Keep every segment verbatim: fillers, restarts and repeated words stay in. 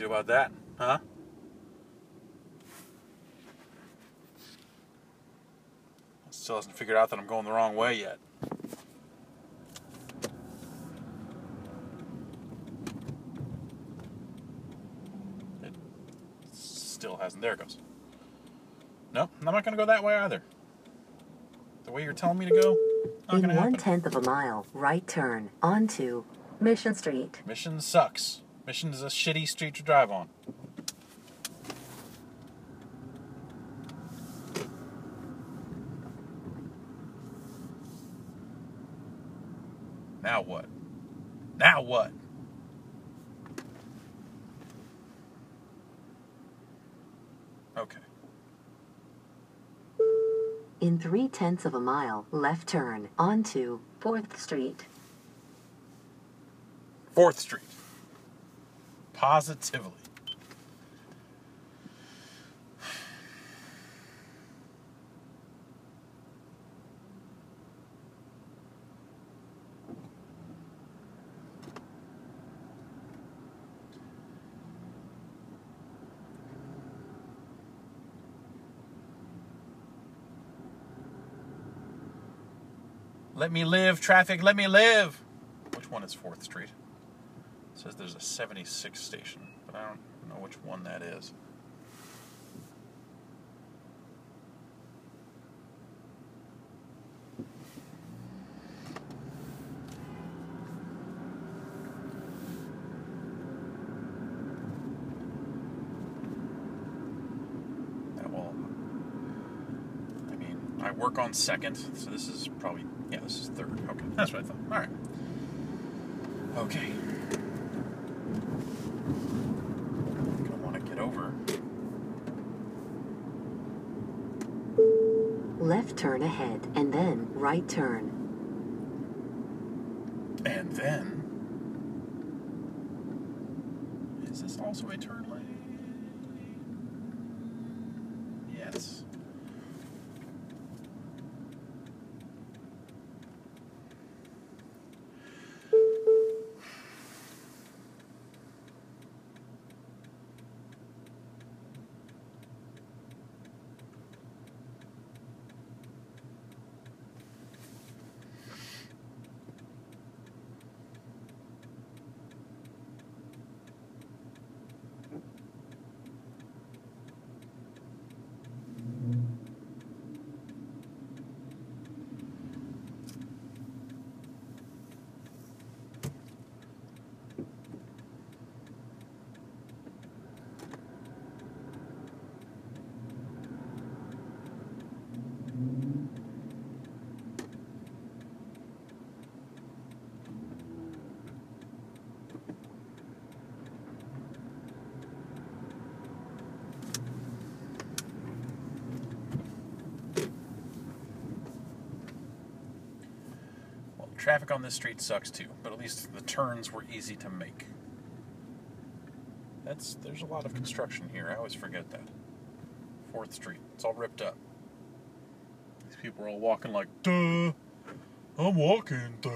about that, huh? Still hasn't figured out that I'm going the wrong way yet. It still hasn't. There it goes. Nope, I'm not going to go that way either. The way you're telling me to go, not In going to happen. one tenth of a mile, right turn onto Mission Street. Mission sucks. Mission is a shitty street to drive on. Now what? Now what? Okay. In three tenths of a mile, left turn onto Fourth Street. Fourth Street. Positively. Let me live, traffic, let me live. Which one is fourth Street? It says there's a seventy-six station, but I don't know which one that is. That will, I mean, I work on second, so this is probably, yeah, this is third. Okay, that's what I thought. All right. Okay. I'm gonna want to get over. Left turn ahead, and then right turn. And then, is this also a turn lane? Yes. Traffic on this street sucks too, but at least the turns were easy to make. That's there's a lot of construction here. I always forget that. Fourth Street. It's all ripped up. These people are all walking like, duh. I'm walking, duh.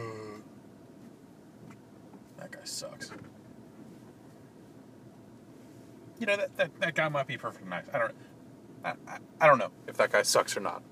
That guy sucks. You know, that, that, that guy might be perfectly nice. I don't I, I, I don't know if that guy sucks or not.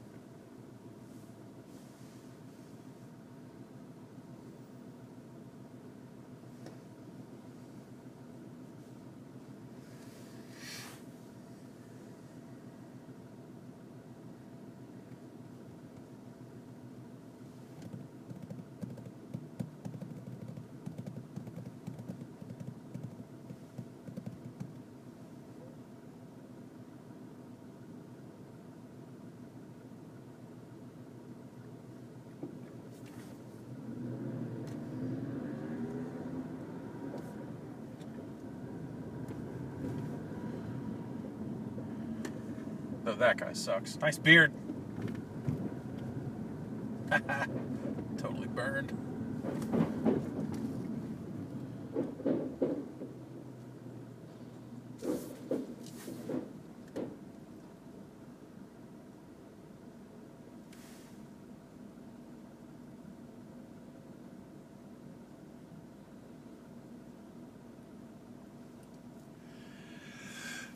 Oh, that guy sucks. Nice beard. Totally burned.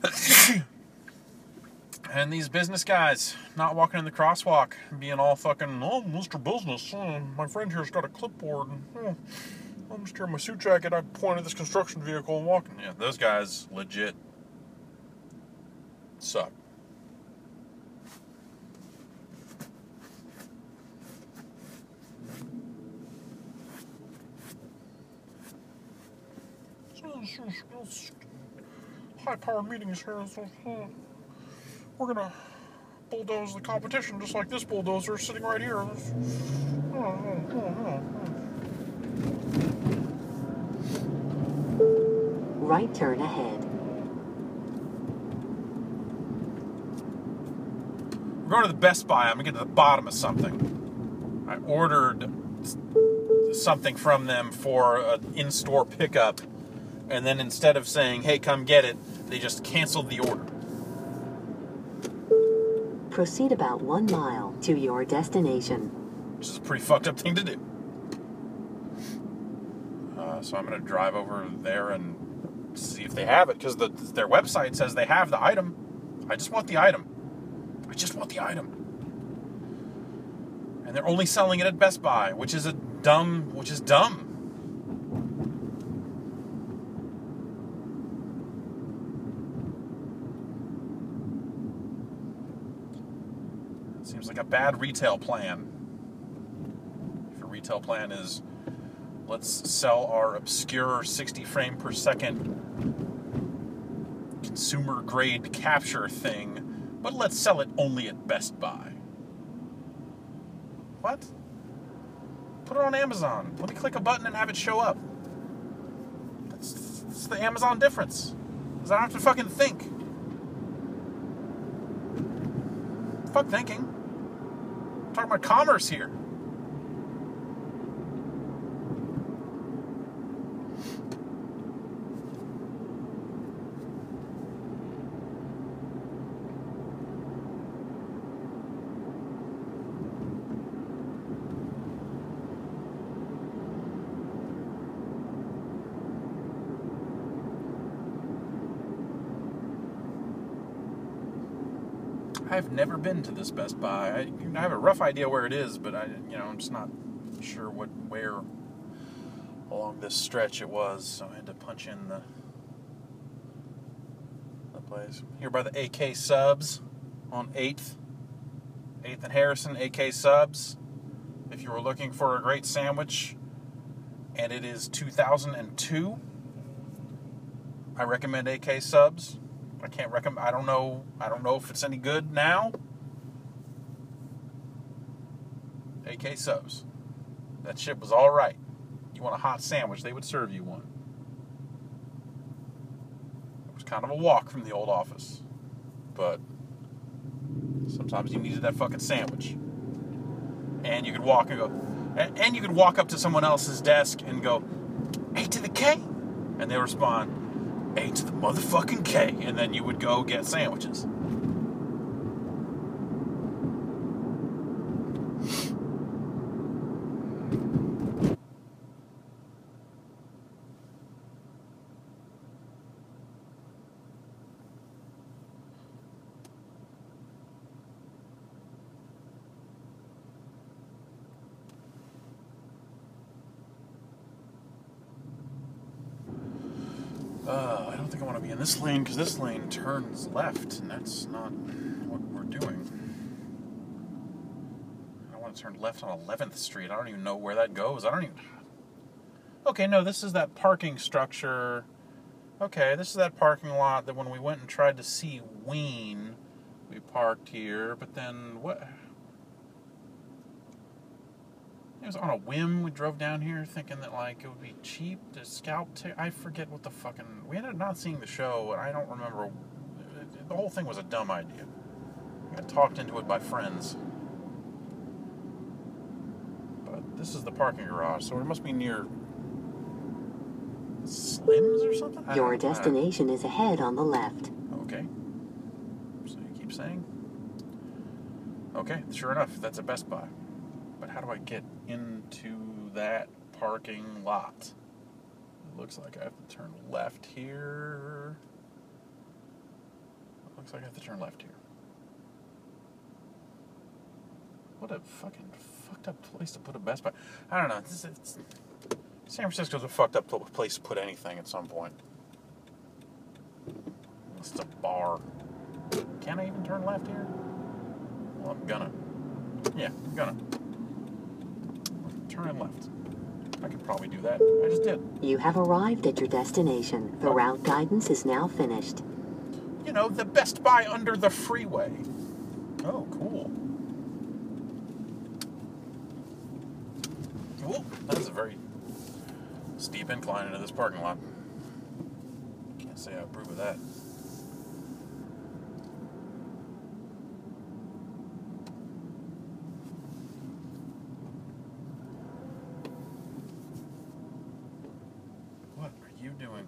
And these business guys not walking in the crosswalk, being all fucking, oh, Mister Business, oh, my friend here's got a clipboard, and oh, I'm just here in my suit jacket, I point at this construction vehicle and walking. Yeah, those guys legit suck. High-powered meetings here. So, uh, we're gonna bulldoze the competition just like this bulldozer sitting right here. Uh, uh, uh, uh. Right turn ahead. We're going to the Best Buy. I'm gonna get to the bottom of something. I ordered something from them for an in-store pickup, and then instead of saying, hey, come get it, they just canceled the order. Proceed about one mile to your destination. Which is a pretty fucked up thing to do. Uh, so I'm going to drive over there and see if they have it, because the, their website says they have the item. I just want the item. I just want the item. And they're only selling it at Best Buy, which is a dumb, which is dumb. Seems like a bad retail plan. If your retail plan is, let's sell our obscure sixty frame per second consumer grade capture thing, but let's sell it only at Best Buy. What? Put it on Amazon. Let me click a button and have it show up. That's, that's the Amazon difference. Because I don't have to fucking think. Fuck thinking. I'm talking about commerce here. I've never been to this Best Buy. I, I have a rough idea where it is, but I, you know, I'm just not sure what where along this stretch it was. So I had to punch in the the place here by the A K Subs on eighth, eighth and Harrison. A K Subs. If you were looking for a great sandwich, and it is two thousand two, I recommend A K Subs. I can't recommend. I don't know. I don't know if it's any good now. A K Subs. That shit was all right. You want a hot sandwich, they would serve you one. It was kind of a walk from the old office, but sometimes you needed that fucking sandwich. And you could walk and go, and, and you could walk up to someone else's desk and go, A to the K, and they respond, A to the motherfucking K, and then you would go get sandwiches. Uh, I don't think I want to be in this lane, because this lane turns left, and that's not what we're doing. I want to turn left on eleventh Street. I don't even know where that goes. I don't even... Okay, no, this is that parking structure. Okay, this is that parking lot that when we went and tried to see Ween, we parked here, but then what... It was on a whim. We drove down here thinking that, like, it would be cheap to scalp t- I forget what the fucking... We ended up not seeing the show, and I don't remember... The whole thing was a dumb idea. I got talked into it by friends. But this is the parking garage, so it must be near... Slim's or something? I Your don't know. destination is ahead on the left. Okay. So you keep saying? Okay, sure enough, that's a Best Buy. But how do I get into that parking lot? It looks like I have to turn left here. like I have to turn left here. What a fucking fucked up place to put a Best Buy. I don't know. It's, it's, San Francisco's a fucked up place to put anything at some point. It's a bar. Can I even turn left here? Well, I'm gonna. Yeah, I'm gonna. Turn left. I could probably do that. I just did. You have arrived at your destination. The Oh. route guidance is now finished. You know, the Best Buy under the freeway. Oh, cool. Whoa, that is a very steep incline into this parking lot. Can't say I approve of that. What are you doing?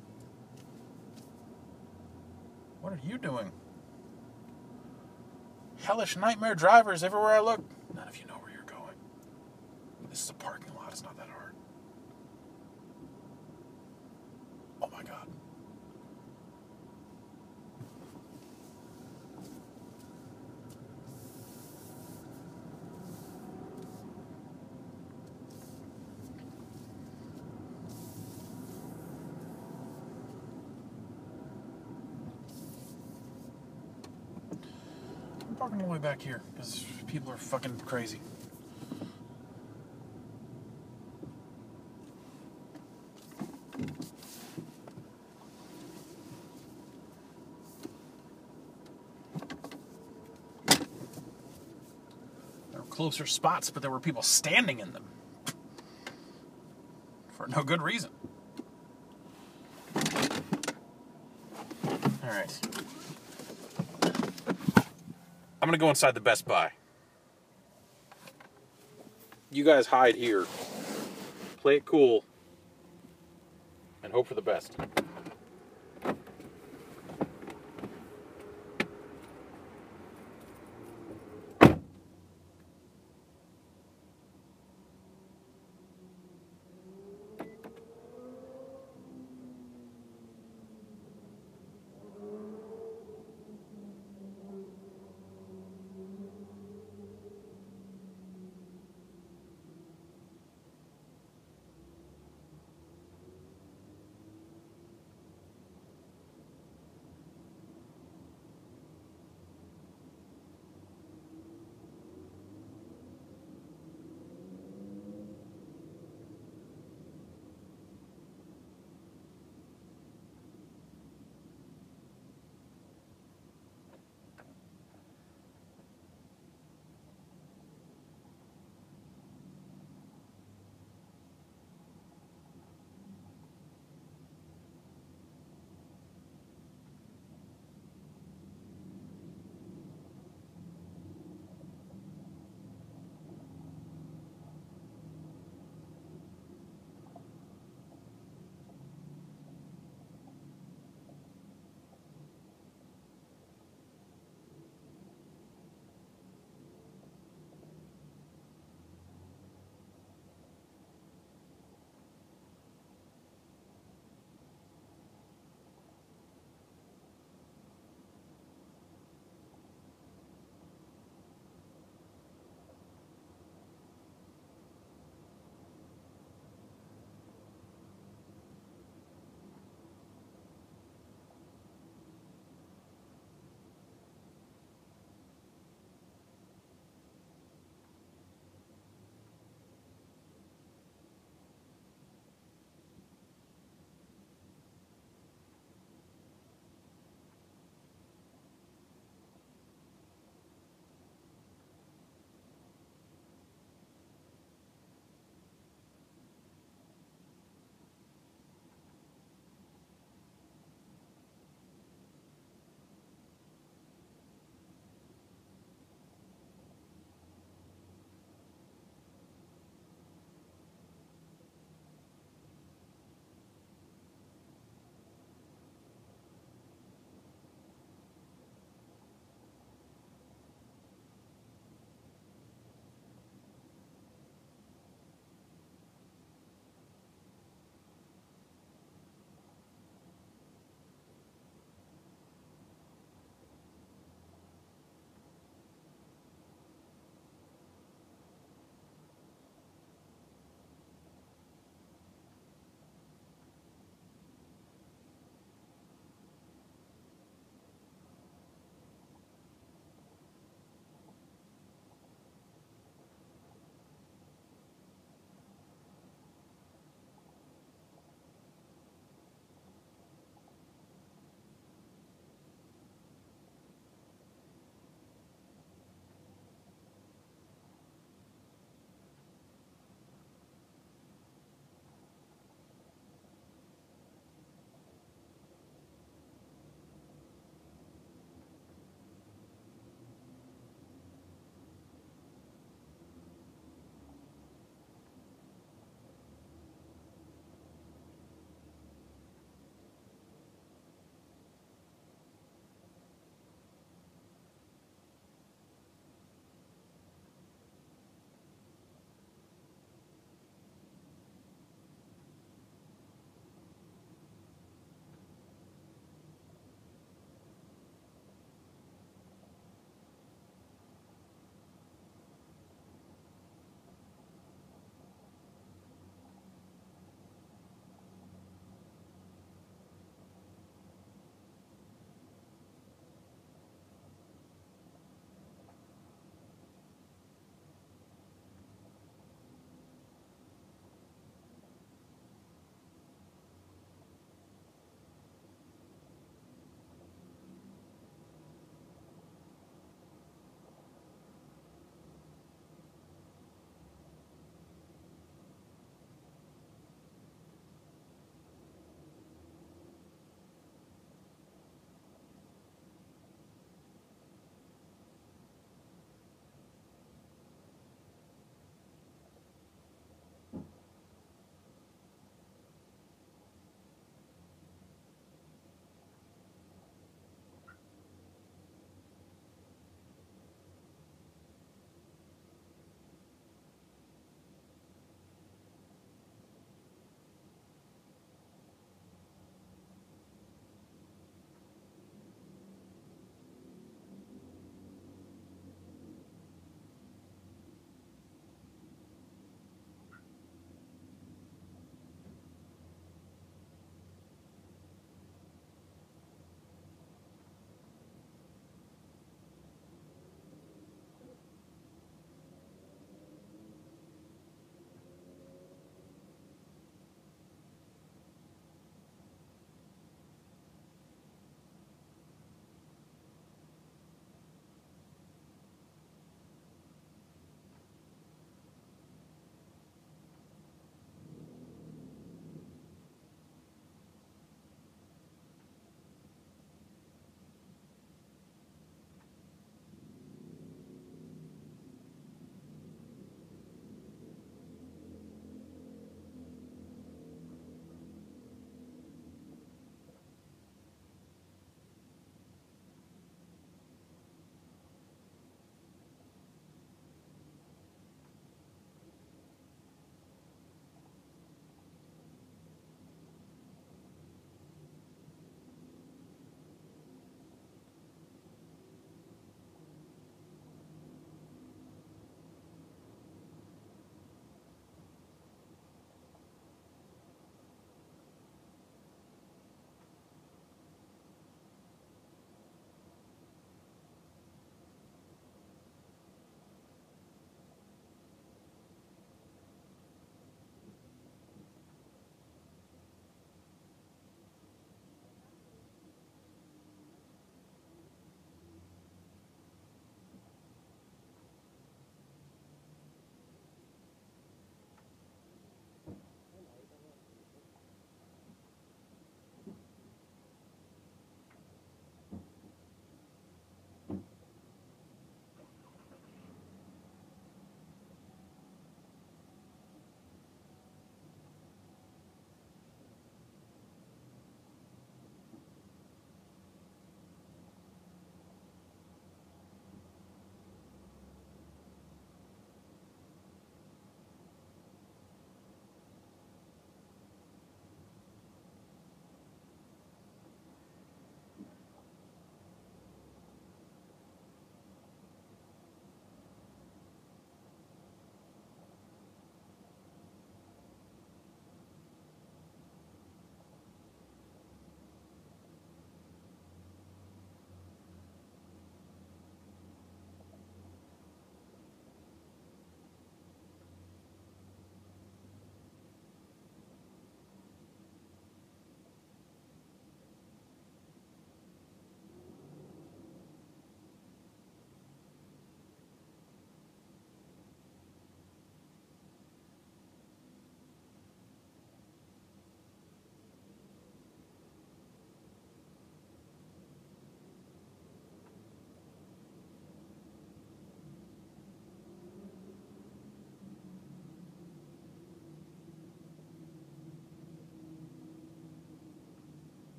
What are you doing? Hellish nightmare drivers everywhere I look. None of you know where you're going. This is a parking lot. It's not that hard. Oh my God. I'm parking all the way back here because people are fucking crazy. There were closer spots, but there were people standing in them for no good reason. All right. I'm gonna go inside the Best Buy. You guys hide here. Play it cool. And hope for the best.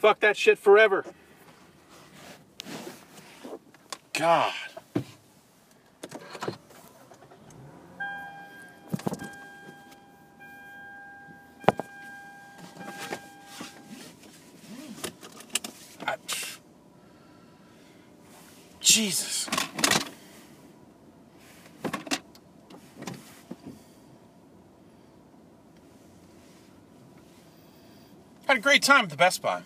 Fuck that shit forever. God. I, Jesus. Had a great time at the Best Buy.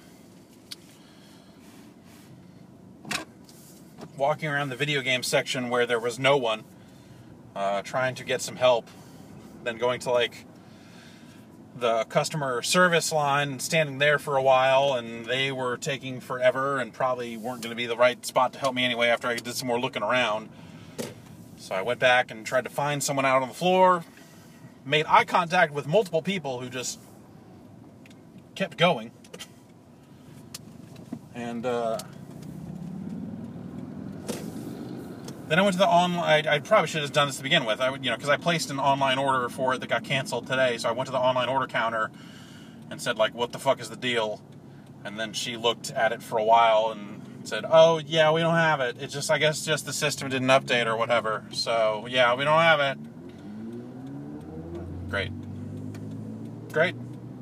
Walking around the video game section where there was no one, uh, trying to get some help, then going to like the customer service line, standing there for a while, and they were taking forever and probably weren't going to be the right spot to help me anyway after I did some more looking around. So I went back and tried to find someone out on the floor, made eye contact with multiple people who just kept going. And uh, then I went to the online. I, I probably should have done this to begin with. I would, you know, because I placed an online order for it that got canceled today. So I went to the online order counter and said, like, "What the fuck is the deal?" And then she looked at it for a while and said, "Oh yeah, we don't have it. It's just, I guess, just the system didn't update or whatever. So yeah, we don't have it." Great. Great.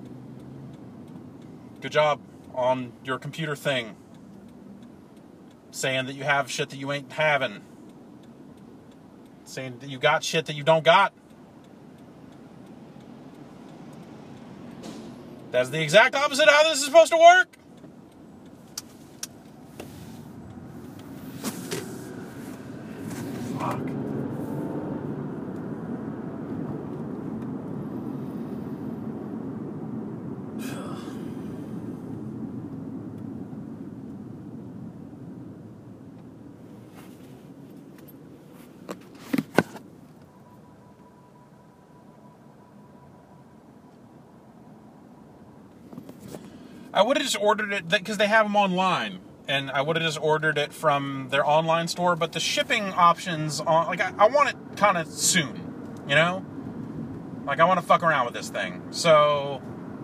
Good job on your computer thing. Saying that you have shit that you ain't having. Saying that you got shit that you don't got. That's the exact opposite of how this is supposed to work. Fuck. I would have just ordered it, because they have them online, and I would have just ordered it from their online store, but the shipping options, on, like, I, I want it kind of soon, you know? Like, I want to fuck around with this thing. So,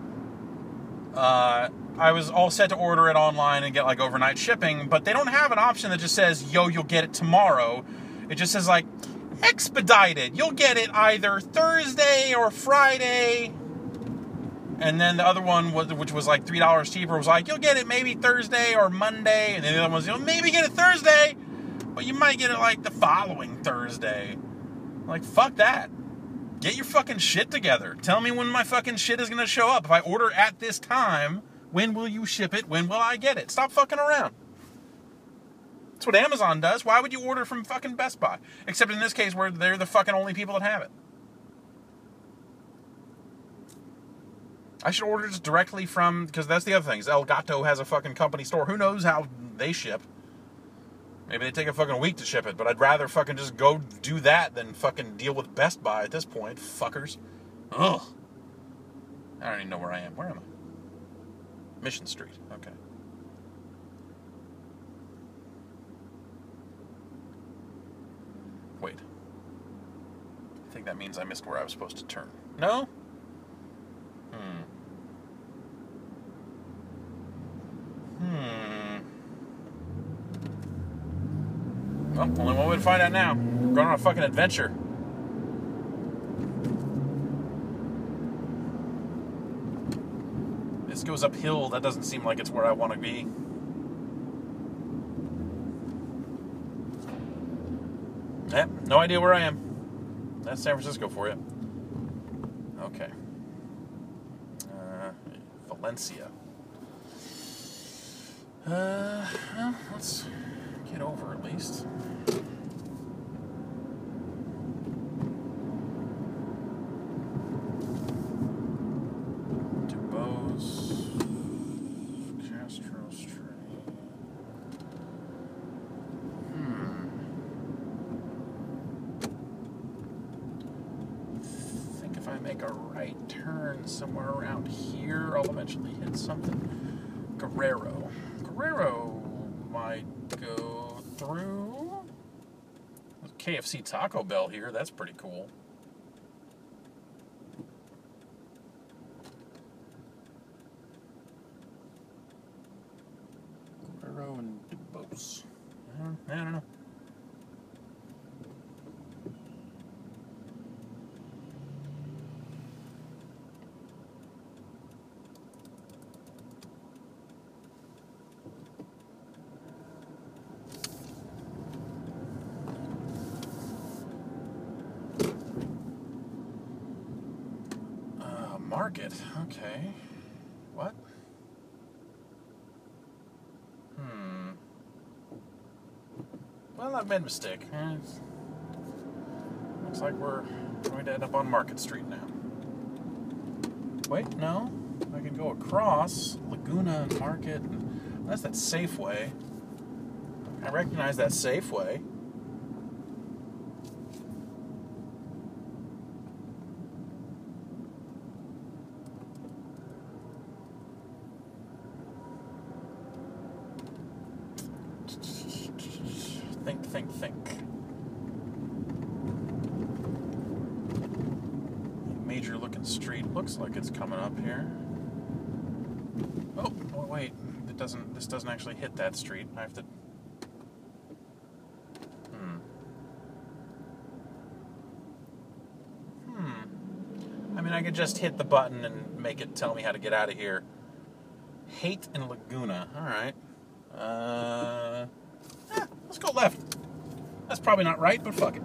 uh, I was all set to order it online and get, like, overnight shipping, but they don't have an option that just says, yo, you'll get it tomorrow. It just says, like, expedited. You'll get it either Thursday or Friday. And then the other one, was, which was like three dollars cheaper, was like, you'll get it maybe Thursday or Monday. And then the other one was, you'll maybe get it Thursday, but you might get it like the following Thursday. Like, fuck that. Get your fucking shit together. Tell me when my fucking shit is going to show up. If I order at this time, when will you ship it? When will I get it? Stop fucking around. That's what Amazon does. Why would you order from fucking Best Buy? Except in this case where they're the fucking only people that have it. I should order just directly from, because that's the other thing, is Elgato has a fucking company store. Who knows how they ship? Maybe they take a fucking week to ship it, but I'd rather fucking just go do that than fucking deal with Best Buy at this point, fuckers. Ugh. I don't even know where I am. Where am I? Mission Street. Okay. Wait. I think that means I missed where I was supposed to turn. No? Hmm. Hmm. Well, only one way to find out now. We're going on a fucking adventure. This goes uphill. That doesn't seem like it's where I want to be. Yep, no idea where I am. That's San Francisco for you. Okay. Uh, Valencia. Uh, well, let's get over at least. Dubose, Castro Street. Hmm. I think if I make a right turn somewhere around here, I'll eventually hit something. Guerrero. Guerrero might go through. There's a K F C Taco Bell here. That's pretty cool. Norman DuBose. I don't, I don't know. Market, okay. What? Hmm. Well, I've made a mistake. Eh, looks like we're going to end up on Market Street now. Wait, no. I can go across Laguna and Market. And that's that Safeway. I recognize that Safeway. Think, think, think. Major looking street. Looks like it's coming up here. Oh, oh wait. It doesn't this doesn't actually hit that street. I have to Hmm. Hmm. I mean, I could just hit the button and make it tell me how to get out of here. Haight and Laguna. Alright. Uh eh, let's go left. That's probably not right, but fuck it.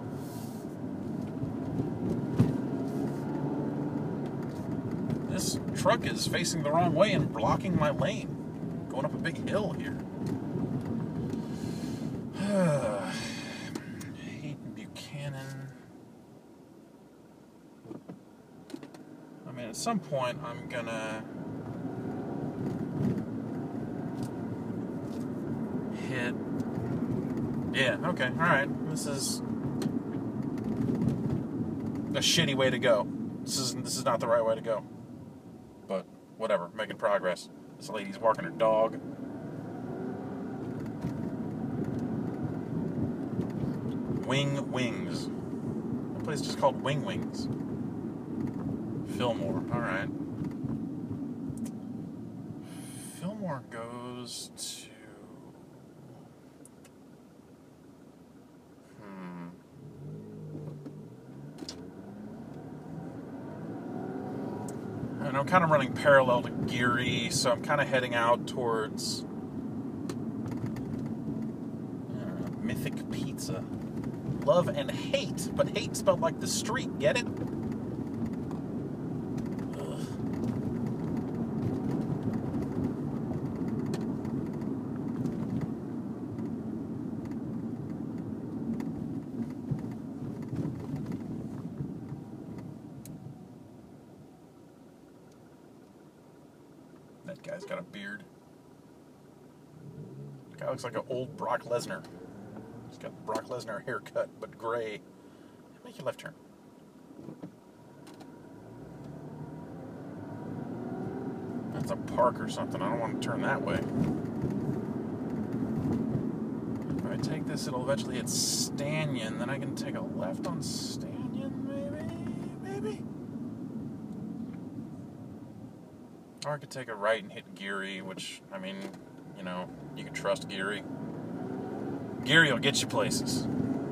This truck is facing the wrong way and blocking my lane. Going up a big hill here. Haight and Buchanan. I mean, at some point, I'm gonna hit. Yeah, okay, alright. This is a shitty way to go. This is this is not the right way to go. But whatever, making progress. This lady's walking her dog. Wing Wings. That place is just called Wing Wings. Fillmore, alright. Fillmore goes to... Hmm. And I'm kind of running parallel to Geary, so I'm kind of heading out towards uh, Mythic Pizza. Love and Hate, but hate spelled like the street, get it? Ugh. That guy's got a beard. The guy looks like an old Brock Lesnar. He's got the Brock Lesnar haircut, but gray. Make your left turn. That's a park or something. I don't want to turn that way. If I take this, it'll eventually hit Stanyon. Then I can take a left on Stanyon, maybe? Maybe? Or I could take a right and hit Geary, which, I mean, you know, you can trust Geary. Geary will get you places.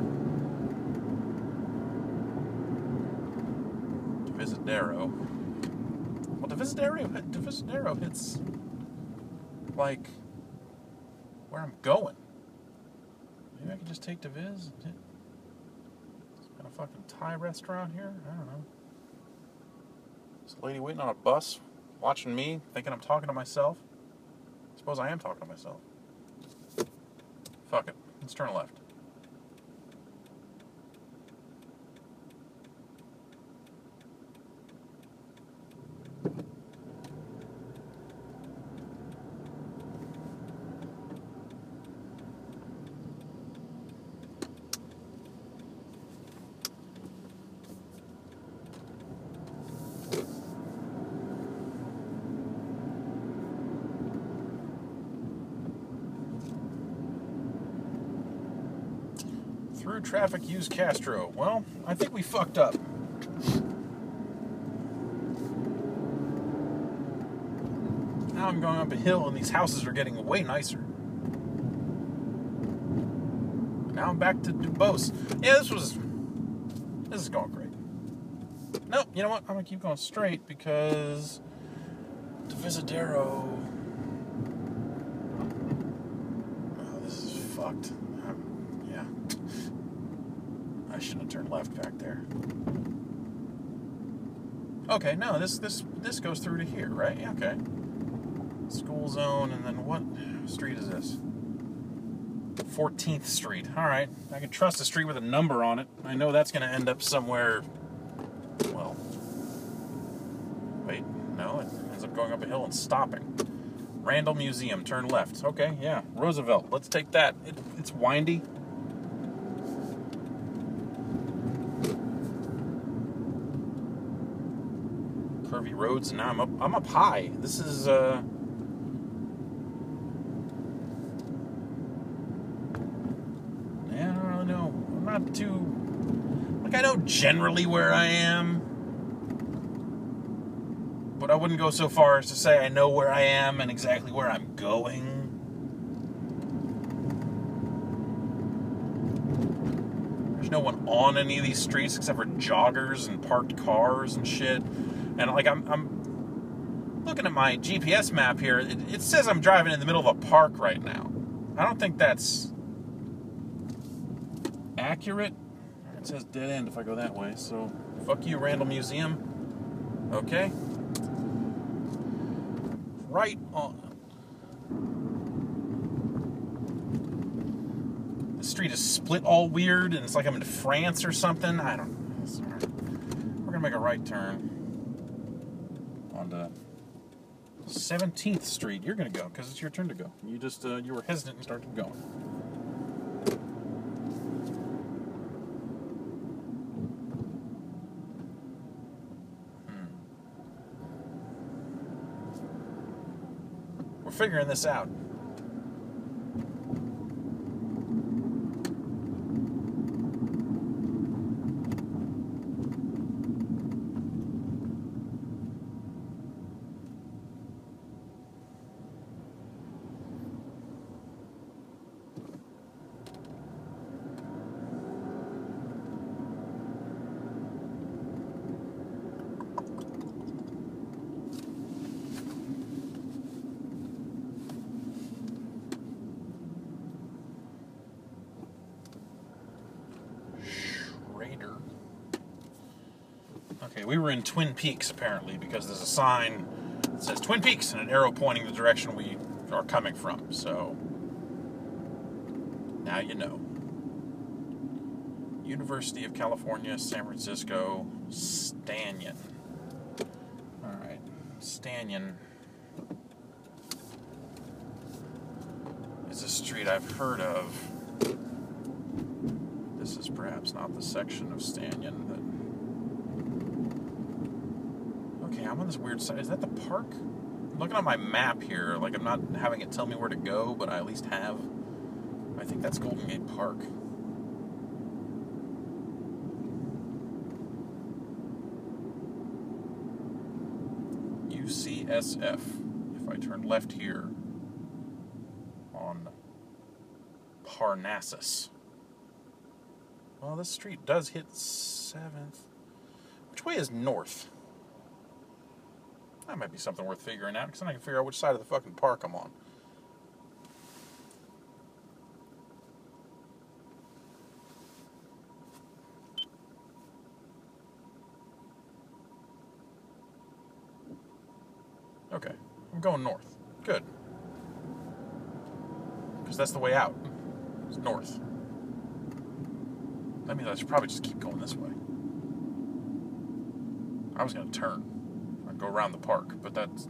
Divisadero. Well, Divisadero, Divisadero hits, like, where I'm going. Maybe I could just take Divis and hit some kind of fucking Thai restaurant here? I don't know. This lady waiting on a bus, watching me, thinking I'm talking to myself. I suppose I am talking to myself. Fuck it. Let's turn left. Through traffic, use Castro. Well, I think we fucked up. Now I'm going up a hill and these houses are getting way nicer. Now I'm back to Dubose. Yeah, this was... This is going great. Nope, you know what? I'm going to keep going straight because... Divisadero... Oh, this is fucked. Um, yeah. I shouldn't have turned left back there. Okay, no, this this this goes through to here, right? Yeah, okay. School zone, and then what street is this? fourteenth Street. All right. I can trust a street with a number on it. I know that's going to end up somewhere, well, wait, no, it ends up going up a hill and stopping. Randall Museum, turn left. Okay, yeah, Roosevelt. Let's take that. It, it's windy. Curvy roads, and now I'm up, I'm up high. This is, uh... yeah, I don't really know. I'm not too... Like, I know generally where I am, but I wouldn't go so far as to say I know where I am and exactly where I'm going. There's no one on any of these streets except for joggers and parked cars and shit. And like I'm, I'm looking at my G P S map here. It, it says I'm driving in the middle of a park right now. I don't think that's accurate. It says dead end if I go that way. So fuck you, Randall Museum. Okay. Right on. The street is split all weird, and it's like I'm in France or something. I don't know. Sorry. We're gonna make a right turn onto seventeenth Street. You're gonna go because it's your turn to go. You just uh, you were hesitant and started going. Hmm. We're figuring this out. Okay, we were in Twin Peaks, apparently, because there's a sign that says Twin Peaks and an arrow pointing the direction we are coming from. So, now you know. University of California, San Francisco, Stanyon. Alright, Stanyon is a street I've heard of. This is perhaps not the section of Stanyon that... Okay, I'm on this weird side. Is that the park? I'm looking at my map here, like I'm not having it tell me where to go, but I at least have. I think that's Golden Gate Park. U C S F. If I turn left here on Parnassus. Well, this street does hit seventh. Which way is north? That might be something worth figuring out, because then I can figure out which side of the fucking park I'm on. Okay, I'm going north. Good. Because that's the way out. It's north. That means I should probably just keep going this way. I was going to turn. I'd go around the park, but that's...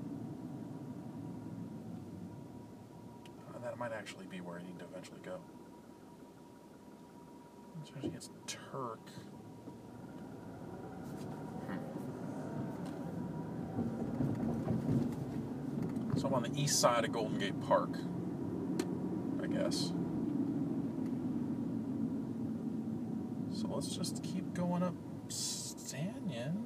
Uh, that might actually be where I need to eventually go. Especially against Turk. Hmm. So I'm on the east side of Golden Gate Park, I guess. So let's just keep going up Stanyon.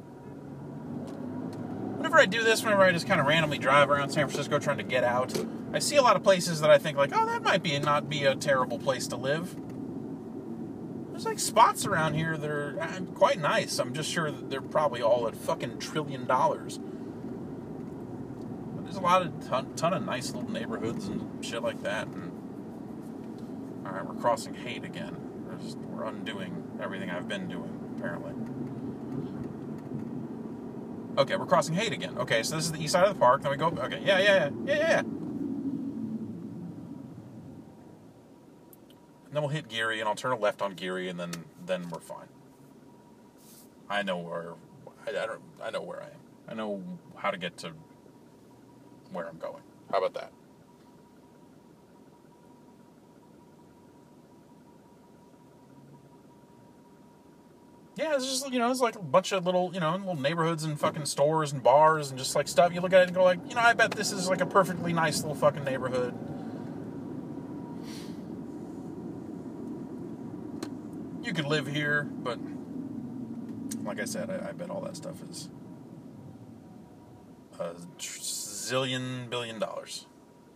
Whenever I do this, whenever I just kind of randomly drive around San Francisco trying to get out, I see a lot of places that I think like, oh, that might be not be a terrible place to live. There's like spots around here that are uh, quite nice. I'm just sure that they're probably all at fucking trillion dollars. But there's a lot of ton, ton of nice little neighborhoods and shit like that. And all right, we're crossing Haight again. We're, just, we're undoing everything I've been doing, apparently. Okay, we're crossing Haight again. Okay, so this is the east side of the park. Then we go. Okay, yeah, yeah, yeah, yeah, yeah. And then we'll hit Geary, and I'll turn a left on Geary, and then then we're fine. I know where I, I don't. I know where I am. I know how to get to where I'm going. How about that? Yeah, it's just, you know, it's like a bunch of little, you know, little neighborhoods and fucking stores and bars and just like stuff. You look at it and go like, you know, I bet this is like a perfectly nice little fucking neighborhood. You could live here, but like I said, I, I bet all that stuff is a zillion billion dollars.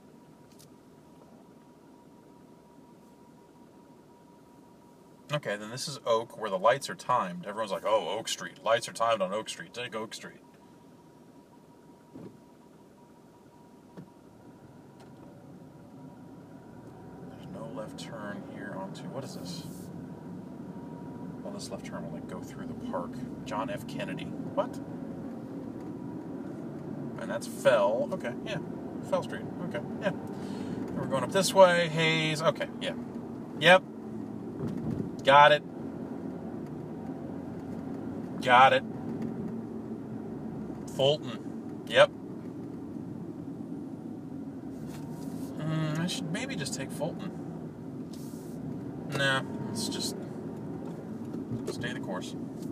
Okay, then this is Oak, where the lights are timed. Everyone's like, oh, Oak Street. Lights are timed on Oak Street. Take Oak Street. There's no left turn here onto, what is this? Well, this left turn will like go through the park. John F. Kennedy. What? And that's Fell. Okay, yeah. Fell Street. Okay, yeah. And we're going up this way. Hayes. Okay, yeah. Yep. Got it. Got it. Fulton. Yep. Mm, I should maybe just take Fulton. Nah, let's just stay the course.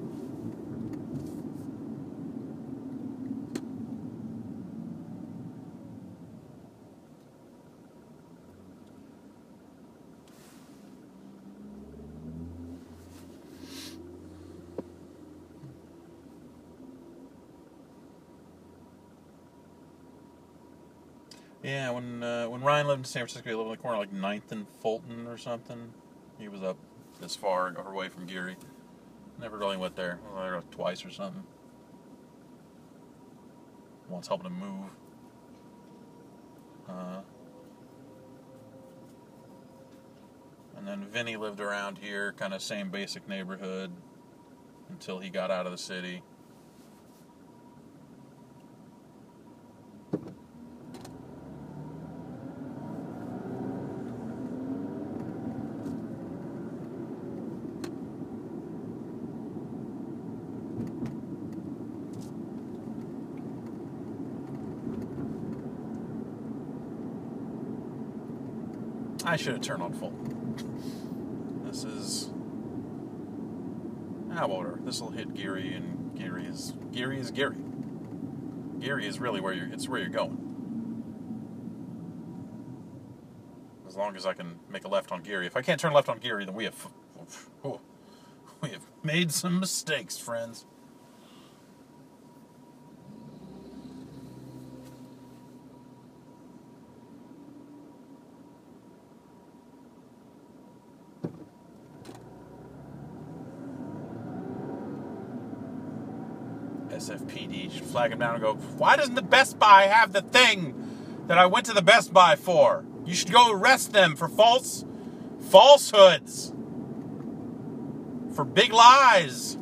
Yeah, when uh, when Ryan lived in San Francisco, he lived in the corner like ninth and Fulton or something. He was up this far away from Geary. Never really went there. I was there twice or something. Once helping him move. Uh, and then Vinny lived around here, kind of same basic neighborhood, until he got out of the city. I should have turned on full. This is ah whatever. This will hit Geary, and Geary is Geary is Geary. Geary is really where you're. It's where you're going. As long as I can make a left on Geary. If I can't turn left on Geary, then we have oh, we have made some mistakes, friends. S F P D should flag him down and go, why doesn't the Best Buy have the thing that I went to the Best Buy for? You should go arrest them for false falsehoods. For big lies.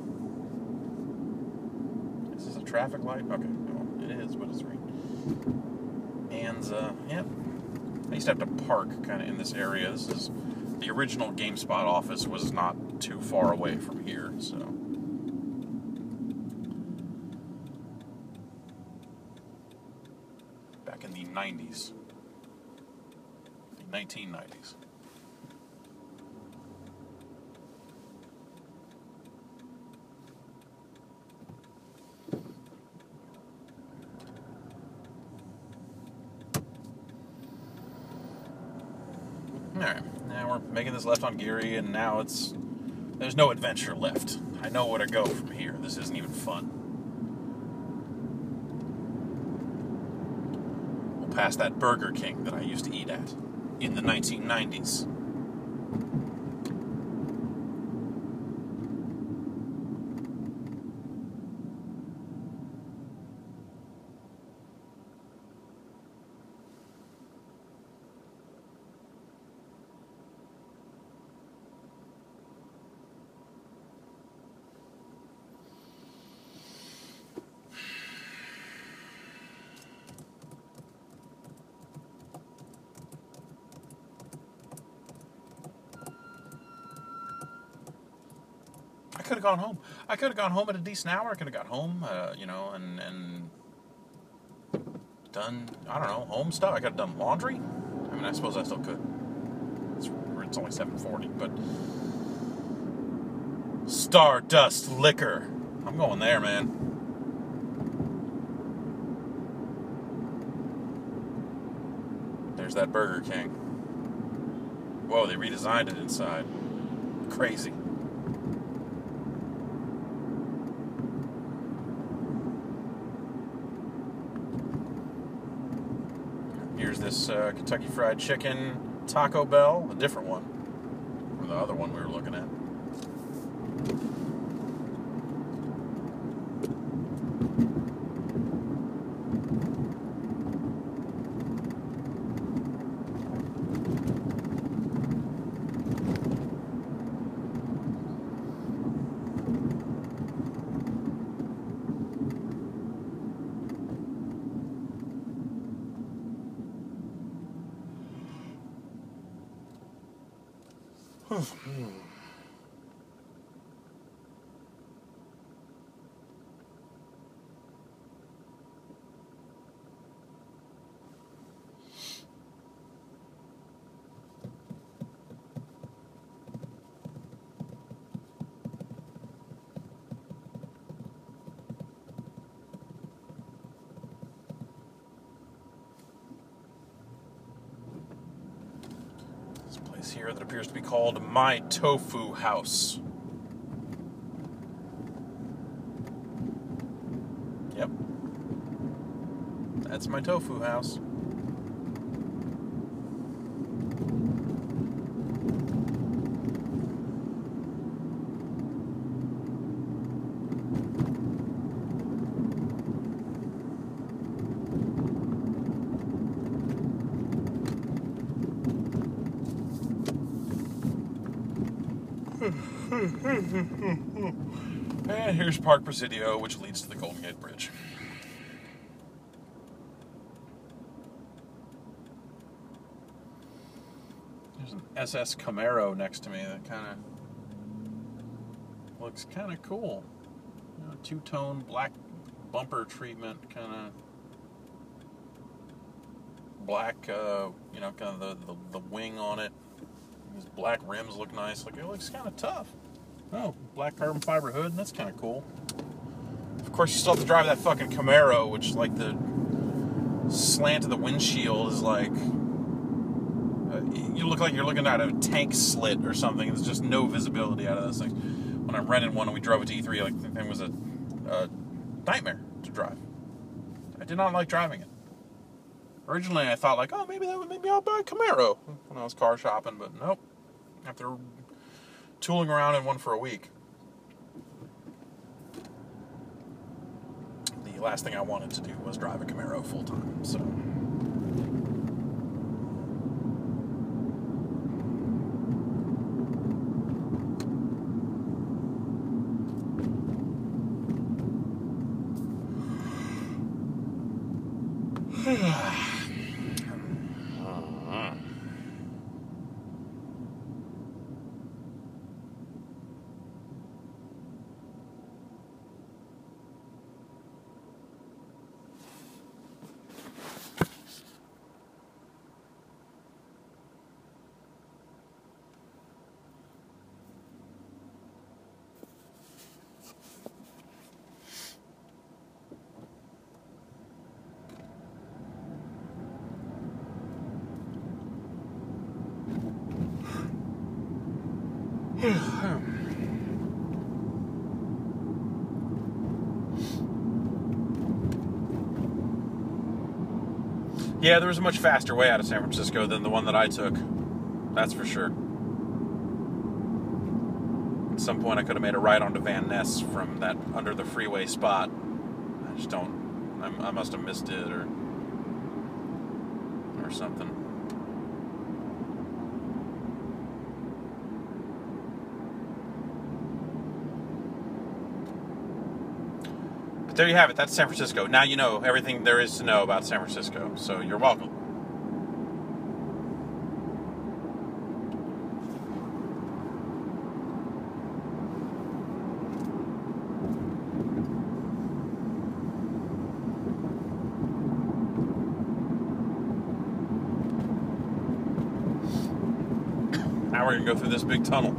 Is this a traffic light? Okay, no, it is, but it's green. And, uh, yeah. I used to have to park kind of in this area. This is, the original GameSpot office was not too far away from here, so. In the nineties. The nineteen nineties. Alright, now we're making this left on Geary, and now it's... There's no adventure left. I know where to go from here. This isn't even fun. past that Burger King that I used to eat at in the nineteen nineties. I could have gone home. I could have gone home at a decent hour. I could have got home, uh, you know, and and done, I don't know, home stuff. I could have done laundry. I mean, I suppose I still could. It's, it's only seven forty, but Stardust Liquor. I'm going there, man. There's that Burger King. Whoa, they redesigned it inside. Crazy. Here's this uh, Kentucky Fried Chicken Taco Bell, a different one from the other one we were looking at. Here that appears to be called My Tofu House. Yep. That's my tofu house. And here's Park Presidio, which leads to the Golden Gate Bridge. There's an S S Camaro next to me that kind of looks kind of cool. You know, two-tone black bumper treatment, kind of black, uh, you know, kind of the, the, the wing on it. These black rims look nice. Like, it looks kind of tough. Oh, black carbon fiber hood, and that's kind of cool. Of course, you still have to drive that fucking Camaro, which, like, the slant of the windshield is like... Uh, you look like you're looking at a tank slit or something. There's just no visibility out of those things. When I rented one and we drove it to E three, like, the thing was a, a nightmare to drive. I did not like driving it. Originally, I thought, like, oh, maybe that would, maybe I'll buy a Camaro when I was car shopping, but nope. After tooling around in one for a week, the last thing I wanted to do was drive a Camaro full time. So. Yeah, there was a much faster way out of San Francisco than the one that I took. That's for sure. At some point, I could have made a right onto Van Ness from that under the freeway spot. I just don't. I'm, I must have missed it or or something. But there you have it. That's San Francisco. Now you know everything there is to know about San Francisco. So you're welcome. Now we're going to go through this big tunnel.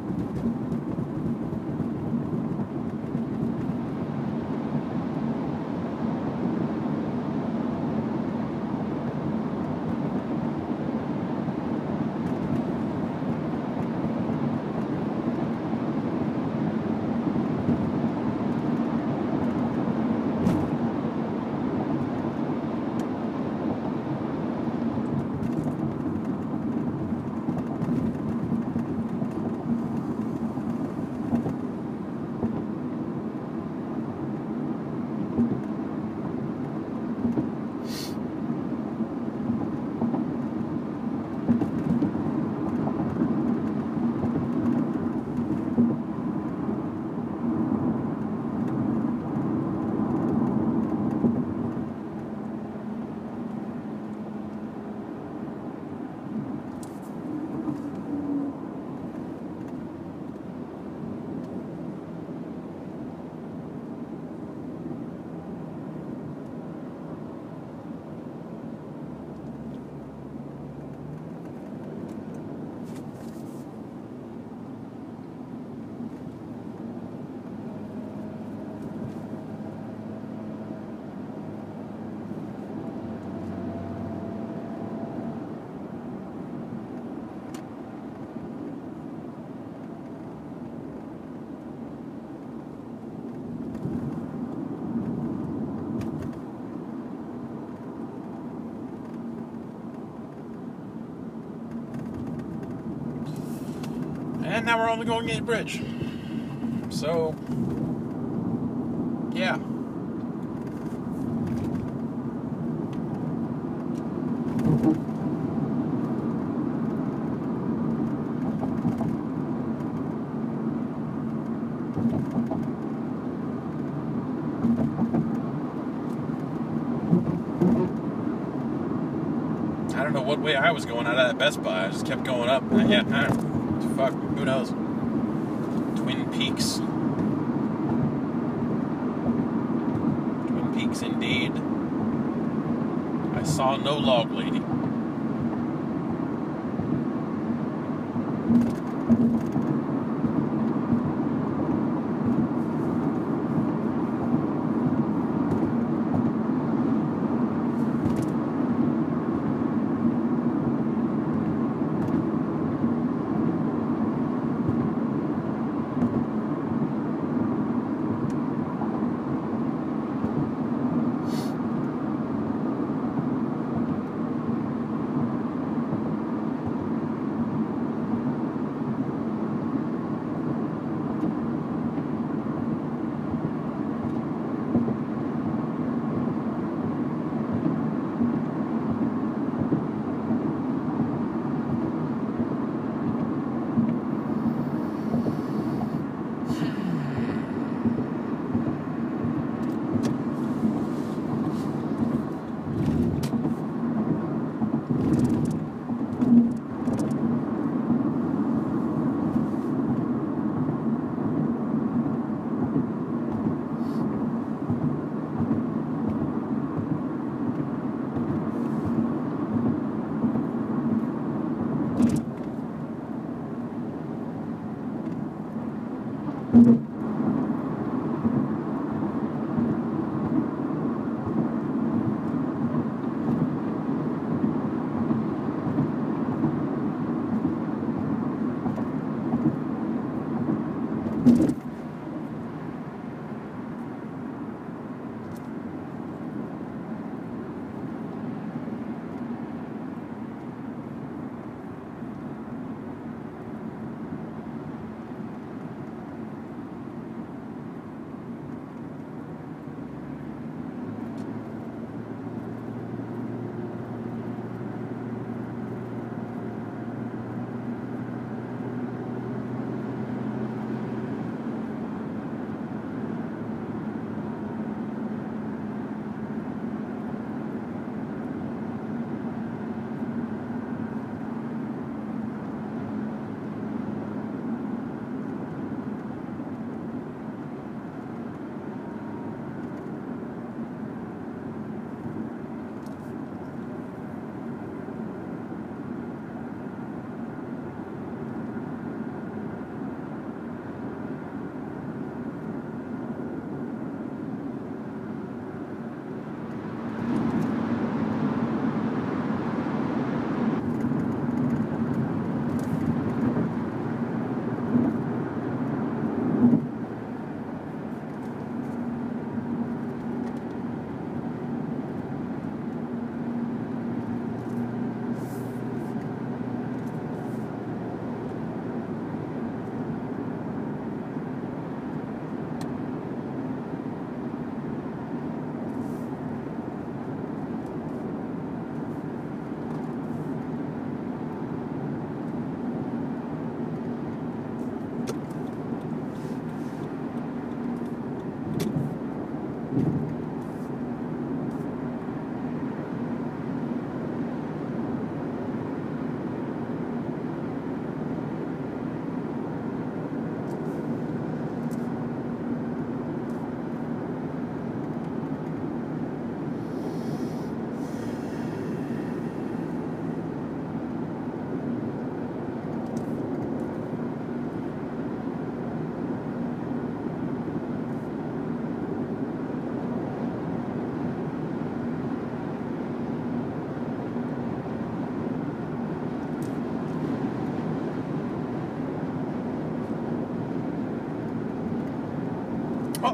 And now we're on the Golden Gate Bridge. So, yeah. I don't know what way I was going out of that Best Buy. I just kept going up. Yeah, I don't know. Fuck, who knows? Twin Peaks. Twin Peaks indeed. I saw no log lady.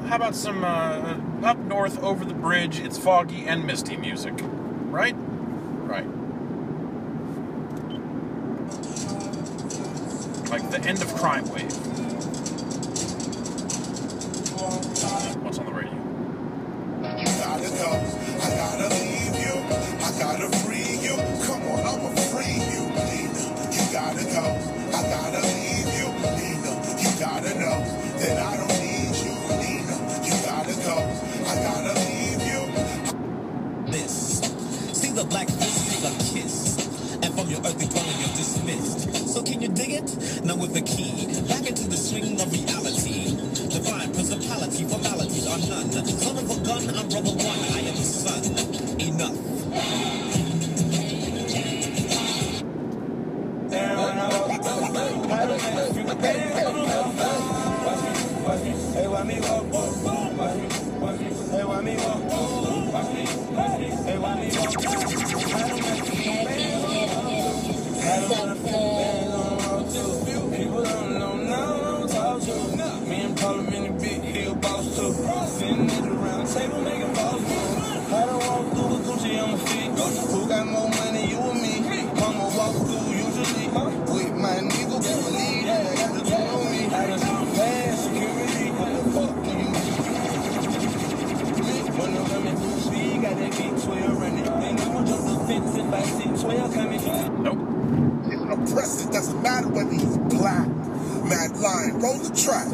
how about some uh, up north over the bridge, it's foggy and misty music, right? Right. Like the end of Crime Wave. What's on the radio? You gotta go, I gotta leave you, I gotta free you. Come on, I'ma free you, Nina. You gotta go, I gotta leave you, Nina. You gotta know that I don't need you, Nina. You gotta go, I gotta leave you. This, see the black fist, take a kiss, and from your earthly dwelling you're dismissed. So can you dig it? Now with the key, back into the swing of reality. Divine principality, formalities are none. Son of a gun, I'm brother one, I am the son. Enough. Who got more money, you or me? Mama walk through usually with my nigga, better believe that I got the two on me. I done fast security. What the fuck do you do? When I'm coming through speed, got that V twelve running. They never jump the fence if I see twelve coming. Nope. It's an oppressor, doesn't matter whether he's black. Mad Lion, roll the track.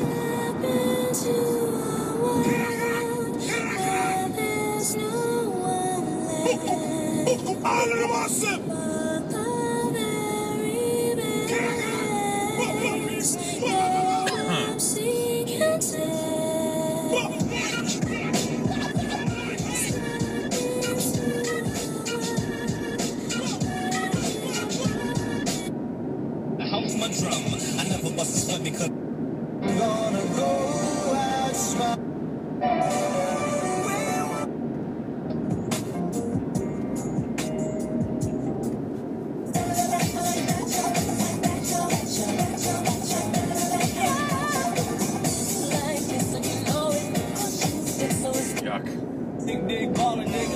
All of them are simple. I house my drum, I never bust a sweat because I'm gonna go out smile. Yuck. big big baller nigga.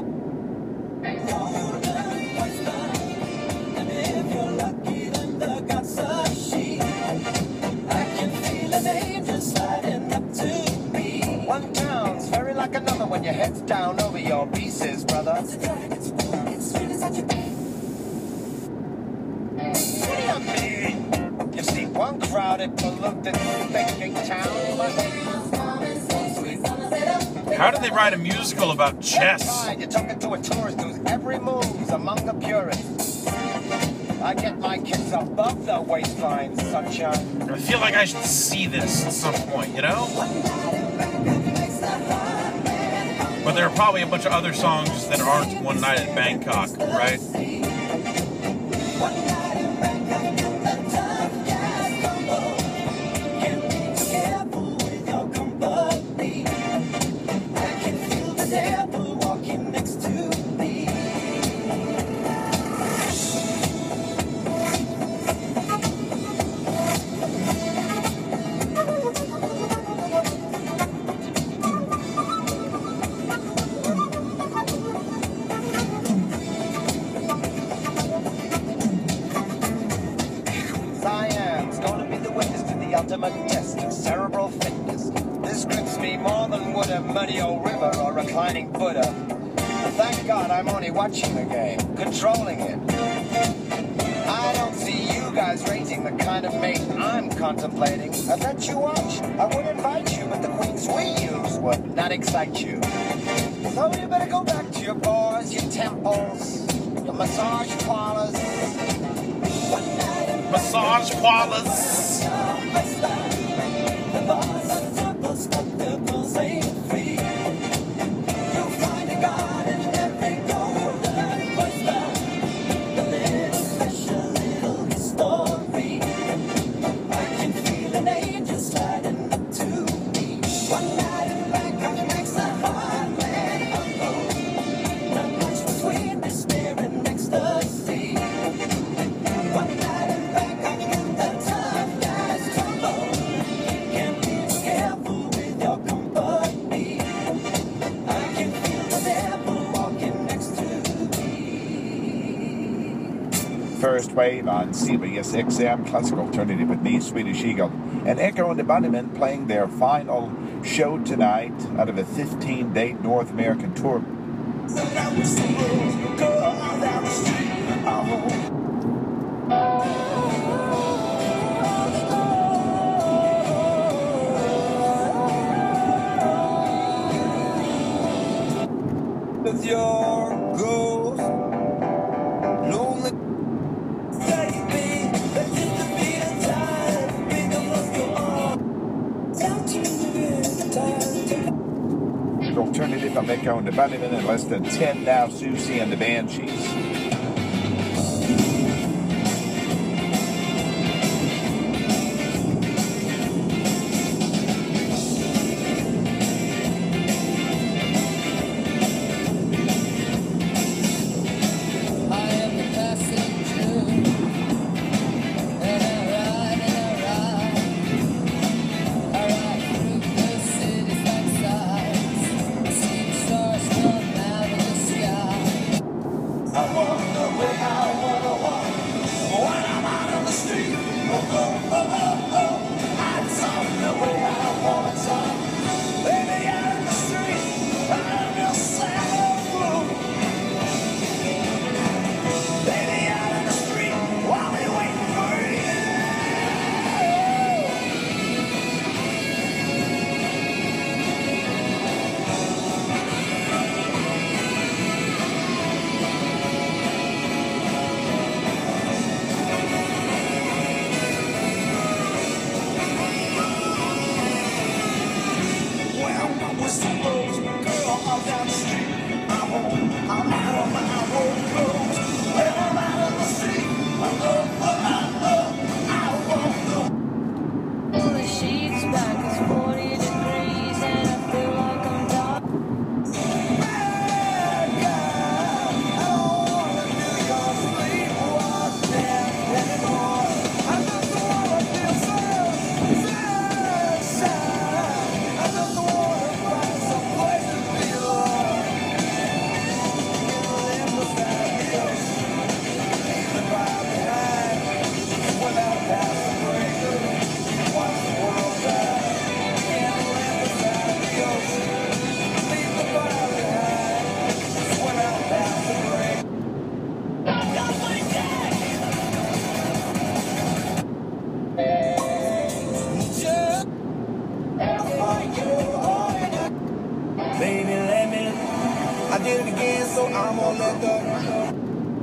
One town's very like another when your head's down over your pieces, brother. What do you mean? You see one crowded, polluted, thinking town. How did they write a musical about chess? You're talking to a tourist whose every move's among the purists. I get my kids above the waistline, sunshine. I feel like I should see this at some point, you know? But there are probably a bunch of other songs that aren't One Night in Bangkok, right? Ultimate test of cerebral fitness. This grips me more than would a muddy old river or reclining Buddha. Thank God I'm only watching the game, controlling it. I don't see you guys raising the kind of mate I'm contemplating. I'd let you watch. I would invite you, but the queens we use would not excite you. So you better go back to your bars, your temples, your massage parlors. Massage parlors. First Wave on C B S X M, Classic Alternative with me, Swedish Eagle. And Echo and the Bunnymen playing their final show tonight out of a fifteen-date North American tour. With your ghost, lonely. Alternative from Echo and the Bunnymen in less than ten now, Susie and the Banshees. Baby, let me. I did it again, so I'm gonna let the.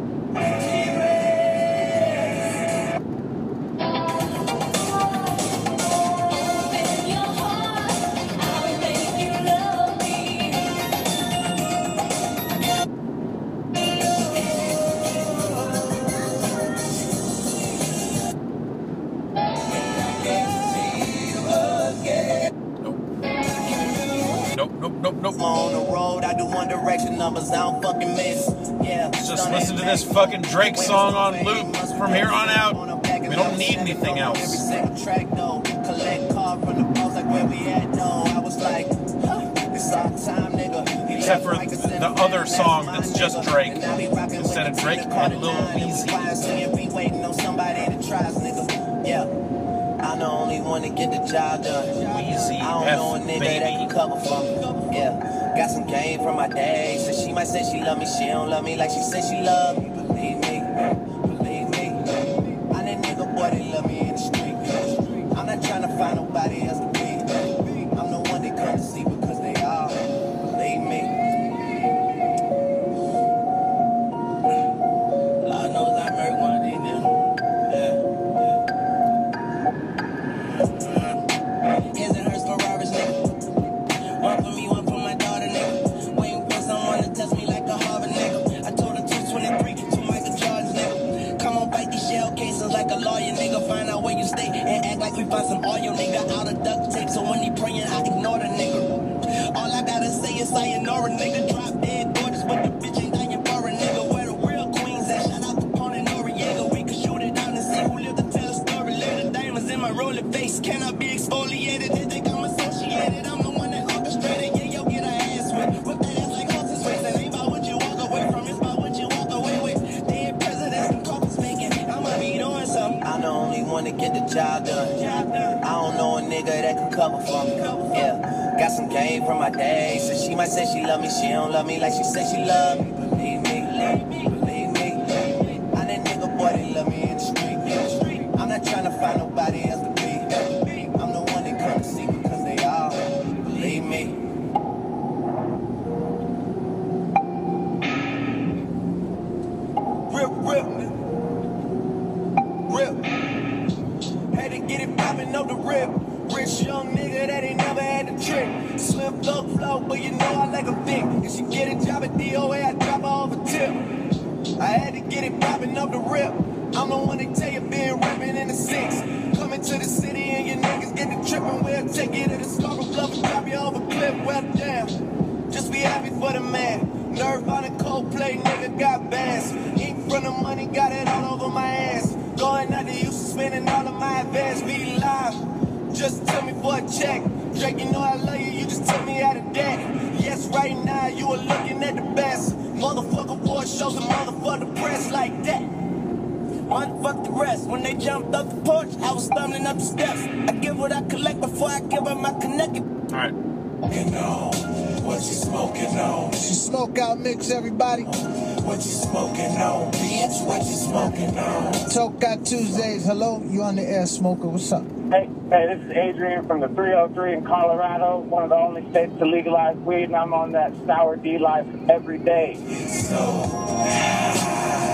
Nope, nope, nope, nope. On the road, I do one direction numbers, I don't fucking miss. Yeah. Just listen to this fucking Drake song on loop from here on out. We don't need anything else. Every single track, no. Collect card from the boss, like where we at, no. I was like, huh, it's our time, nigga. Except for the other song that's just Drake instead of Drake and Lil Weezy. Be waiting on somebody to try, nigga. Yeah. I'm the only one to get the job done. Weezy I don't know a nigga that can cover for me. Yeah. Got some game from my day. So she might say she love me, she don't love me like she said she love me. Believe me, believe me. I'm that nigga boy that love me in the street. I'm not trying to find nobody else to be. I'm the one they come to see because they are. Believe me. Lord knows I murdered one of these niggas. Yeah. Isn't hers Ferraris, nigga. One for me, one for my daughter, nigga. Waiting for someone to test me like a Harvard, nigga. I told her two twenty-three, two Michael Jordan, nigga. the job done. I don't know a nigga that can cover for me. Yeah, got some game from my day. So she might say she love me, she don't love me like she said she love me. Believe me, believe me. I'm that nigga boy that love me in the street. I'm not trying to find nobody else to be. I'm the one that come to see because they all believe me. Rip, rip, rip. Had to get it poppin' up the rip. Rich young nigga that ain't never had the trick. Slim thug flow, but you know I like a thick. If she get a job at D O A, I drop her off a tip. I had to get it poppin' up the rip. I'm the one that tell you been rippin' in the six. Coming to the city and your niggas get the trippin'. We'll take you to the Scarper Bluff and drop you off a cliff. Well, damn, just be happy for the man. Nerve on a Coldplay, nigga got bands. Eat from the money, got it all over my ass. Going out to Houston, spending all of my advance. Be live, just tell me for a check. Drake, you know I love you, you just took me out of debt. Yes, right now you are looking at the best. Motherfucker war shows a motherfucker press like that. One fuck the rest. When they jumped up the porch, I was stumbling up the steps. I give what I collect before I give up my connected. All right. You know what you smoking on? She smoke out mix, everybody. What you smoking on, bitch? What you smoking on? Talk Got Tuesdays. Hello, you on the air, smoker? What's up? Hey, hey, this is Adrian from the three oh three in Colorado, one of the only states to legalize weed, and I'm on that sour D life every day. So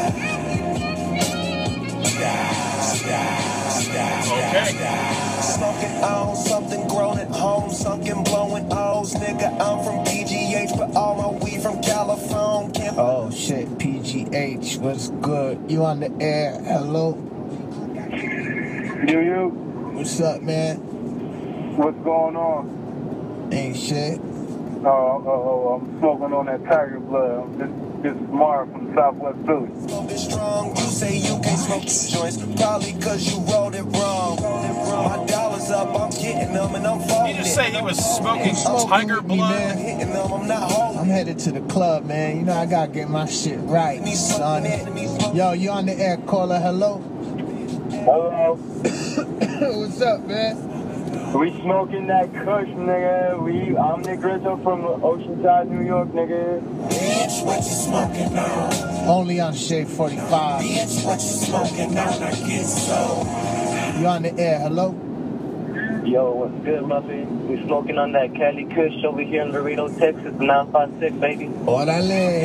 Okay. Smoking on something grown at home, sunken blowing O's. Nigga, I'm from P G H, but all my weed from California. Oh shit, P G H, what's good? You on the air? Hello. You, you, What's up, man? what's going on? Ain't shit. Oh, oh, oh, I'm smoking on that Tiger Blood. This, this is Marv from Southwest Philly. Smoking strong, you say you can't smoke these joints. Probably cause you rolled it wrong. My dollars up, I'm getting them and I'm falling. Did you just say he was smoking Smoking Tiger with me, Blood? man. Hitting them, I'm not holding. I'm headed to the club, man. You know I gotta get my shit right, son. Yo, you on the air, caller? Hello. Hello. What's up, man? We smoking that Kush, nigga. We, I'm Nick Rizzo from Oceanside, New York, nigga. bitch, what you smoking on? Only on Shade forty-five. Bitch, what you smoking on? I get so. You on the air? Hello. Yo, what's good, Muffy? We smoking on that Cali Kush over here in Laredo, Texas, nine five six, baby. Orale.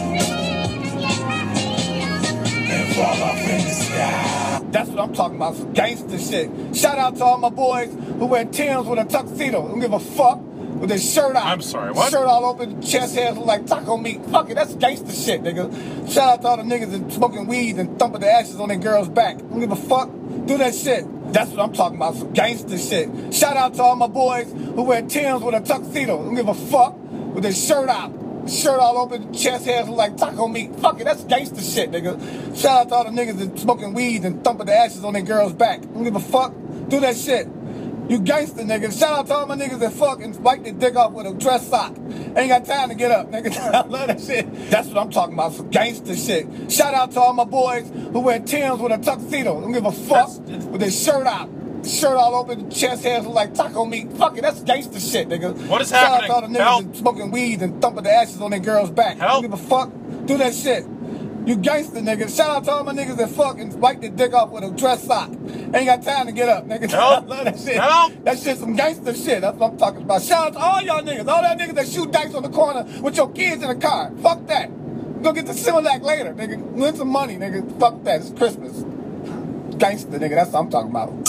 And fall off in the sky. That's what I'm talking about, some gangster shit. Shout out to all my boys who wear Timbs with a tuxedo. Don't give a fuck with their shirt out. I'm sorry, what? Shirt all open, chest hairs look like taco meat. Fuck it, that's gangster shit, nigga. Shout out to all the niggas that smoking weed and thumping the ashes on their girls' back. Don't give a fuck. Do that shit. That's what I'm talking about, some gangster shit. Shout out to all my boys who wear Timbs with a tuxedo. Don't give a fuck with their shirt out. Shirt all open, chest hairs look like taco meat. Fuck it, that's gangster shit, nigga. Shout out to all the niggas that smoking weed and thumping the ashes on their girls' back. Don't give a fuck. Do that shit. You gangster, nigga. Shout out to all my niggas that fucking wipe their dick off with a dress sock. Ain't got time to get up, nigga. I love that shit. That's what I'm talking about, some gangster shit. Shout out to all my boys who wear Timbs with a tuxedo. Don't give a fuck with their shirt out. Shirt all open, chest hairs look like taco meat. Fuck it, that's gangster shit, nigga. What is Shout happening? out to all the niggas Help. that smoking weed and thumping the ashes on their girls' back. Help. Don't give a fuck. Do that shit. You gangster, nigga. Shout out to all my niggas that fucking wipe their dick off with a dress sock. Ain't got time to get up, nigga. Help. I love that shit. Help. That shit's some gangster shit. That's what I'm talking about. Shout out to all y'all niggas. All that niggas that shoot dice on the corner with your kids in the car. Fuck that. Go get the Similac later, nigga. Win some money, nigga. Fuck that. It's Christmas. Gangster, nigga. That's what I'm talking about.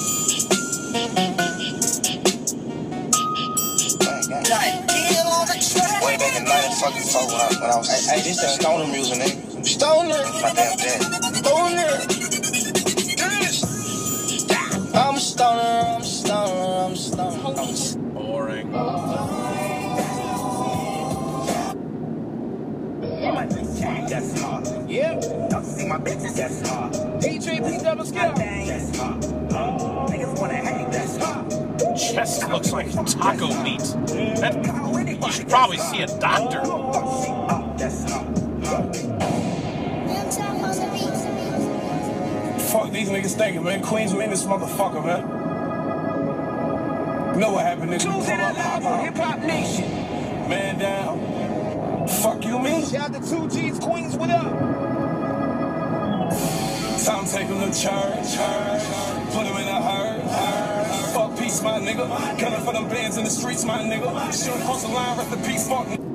Way back in nineteen forty-four when I, when I was. Hey, hey, this that stoner music, nigga. Stoner. My damn dad. Stoner. I'm a stoner, I'm a stoner, I'm a stoner. I'm a Boring. That's hard. Yeah. Don't see my bitches, that's hard. D J P double skill. That's hard. Niggas wanna hate, that's hard. Chest looks like taco meat. That, you should probably see a doctor. That's hard. fuck these niggas thinking, man? Queens, we in this motherfucker, man. You know what happened, nigga? Tuesday Night Live on Hip Hop Nation. Man down. Fuck you, me? Shout out to two G's, Queens, what up? Time to take a little charge. Put him in a herd. Fuck peace, my nigga. Coming for them bands in the streets, my nigga. Shoot across the line, rest in peace, fuck me.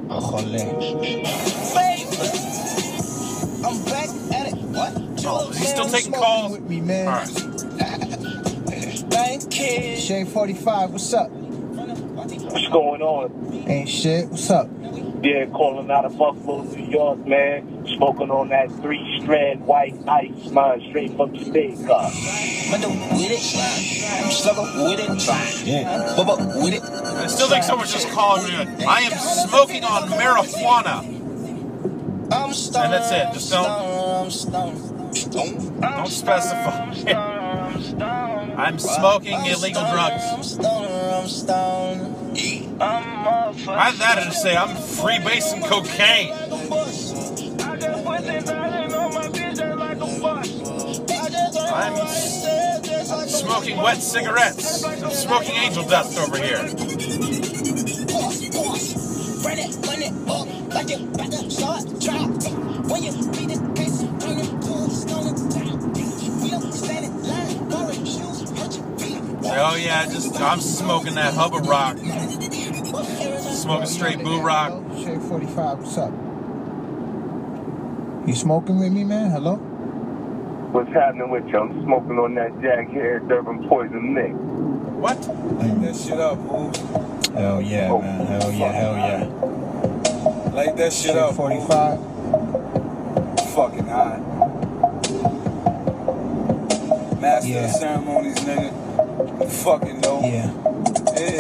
I'm back at it. What? Oh, is he still taking calls? With me, man. All right. Thank you. Shade forty-five, what's up? What's going on? Ain't shit. What's up? Yeah, calling out of Buffalo, New York, man. Smoking on that three-strand white ice, man, straight from Jamaica. With it, I'm slugger with it, yeah. Bubba with it. I still think someone's just calling me. I am smoking on marijuana. I'm stoned, And that's it. Just don't- I'm stoned, I'm stoned. Don't specify. I'm smoking illegal drugs. I'm stoned, I'm stoned. Either that or just say I'm freebasing cocaine. I'm smoking wet cigarettes. I'm smoking angel dust over here. Run it, run it up, like it back up, short, drop. When you beat it, case, turn it cool, stone it down. We don't stand it, line, borrow shoes, hurt your feet. Oh yeah, just I'm smoking that Hubba Rock. Smoking straight boo rock. Shade forty-five, what's up? You smoking with me, man? Hello? What's happening with you? I'm smoking on that Jack Hair Durban Poison Nick. What? Light that shit up, fool. Hell yeah, Oh, man. Hell yeah, hell yeah. Light that shit Shade up, fool. forty-five. Fucking hot. Master Yeah. of ceremonies, nigga. You fucking know. Yeah. Yeah.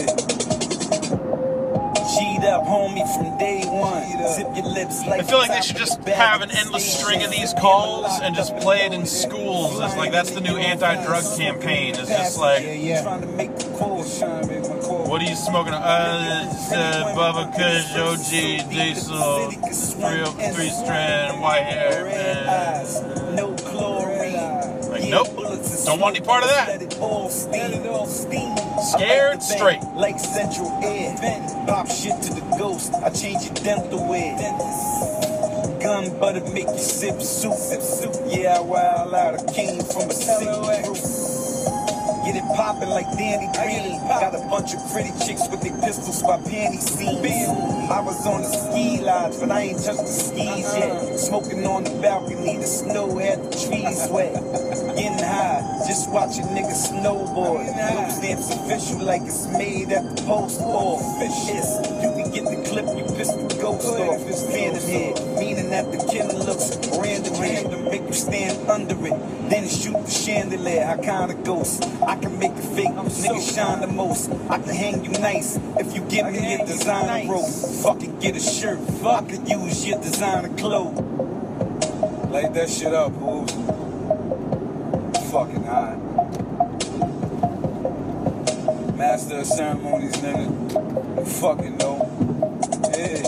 G'd up, homie, from day one. Zip your lips like I feel like they should just have an endless string of these calls and just play it in schools. It's like that's the new anti-drug campaign. It's just like, Yeah, yeah. Trying to make the call, trying to make my call. what are you smoking? Uh, it's uh, Bubba Kush, O G, Diesel, three three strand, white hair, Red man. eyes, no chlorine. Like, nope, don't want any part of that. Let it all steam. Scared straight. Like Central Air. Pop shit to the ghost. I change your dental wear. Gun butter make you sip soup. Sip soup. Yeah, I wild out a king from a sick group. Get it poppin' like Danny Green. Got a bunch of pretty chicks with their pistols by panty seams. I was on the ski lodge, but I ain't touched the skis yet. Smoking on the balcony, the snow had the trees wet. Getting high, just watch a nigga snowboard. No stamps official like it's made at the post office. You can get the clip, you piss the ghost off. It's phantom head, meaning that the killer looks random. Random, make you stand under it. Then shoot the chandelier, I kinda ghost. I can make a fake nigga shine the most. I can hang you nice if you give me your designer rope. Fucking get a shirt, I could use your designer clothes. Light that shit up, fools. Fucking hot. Master of ceremonies, nigga. You fucking know. Yeah.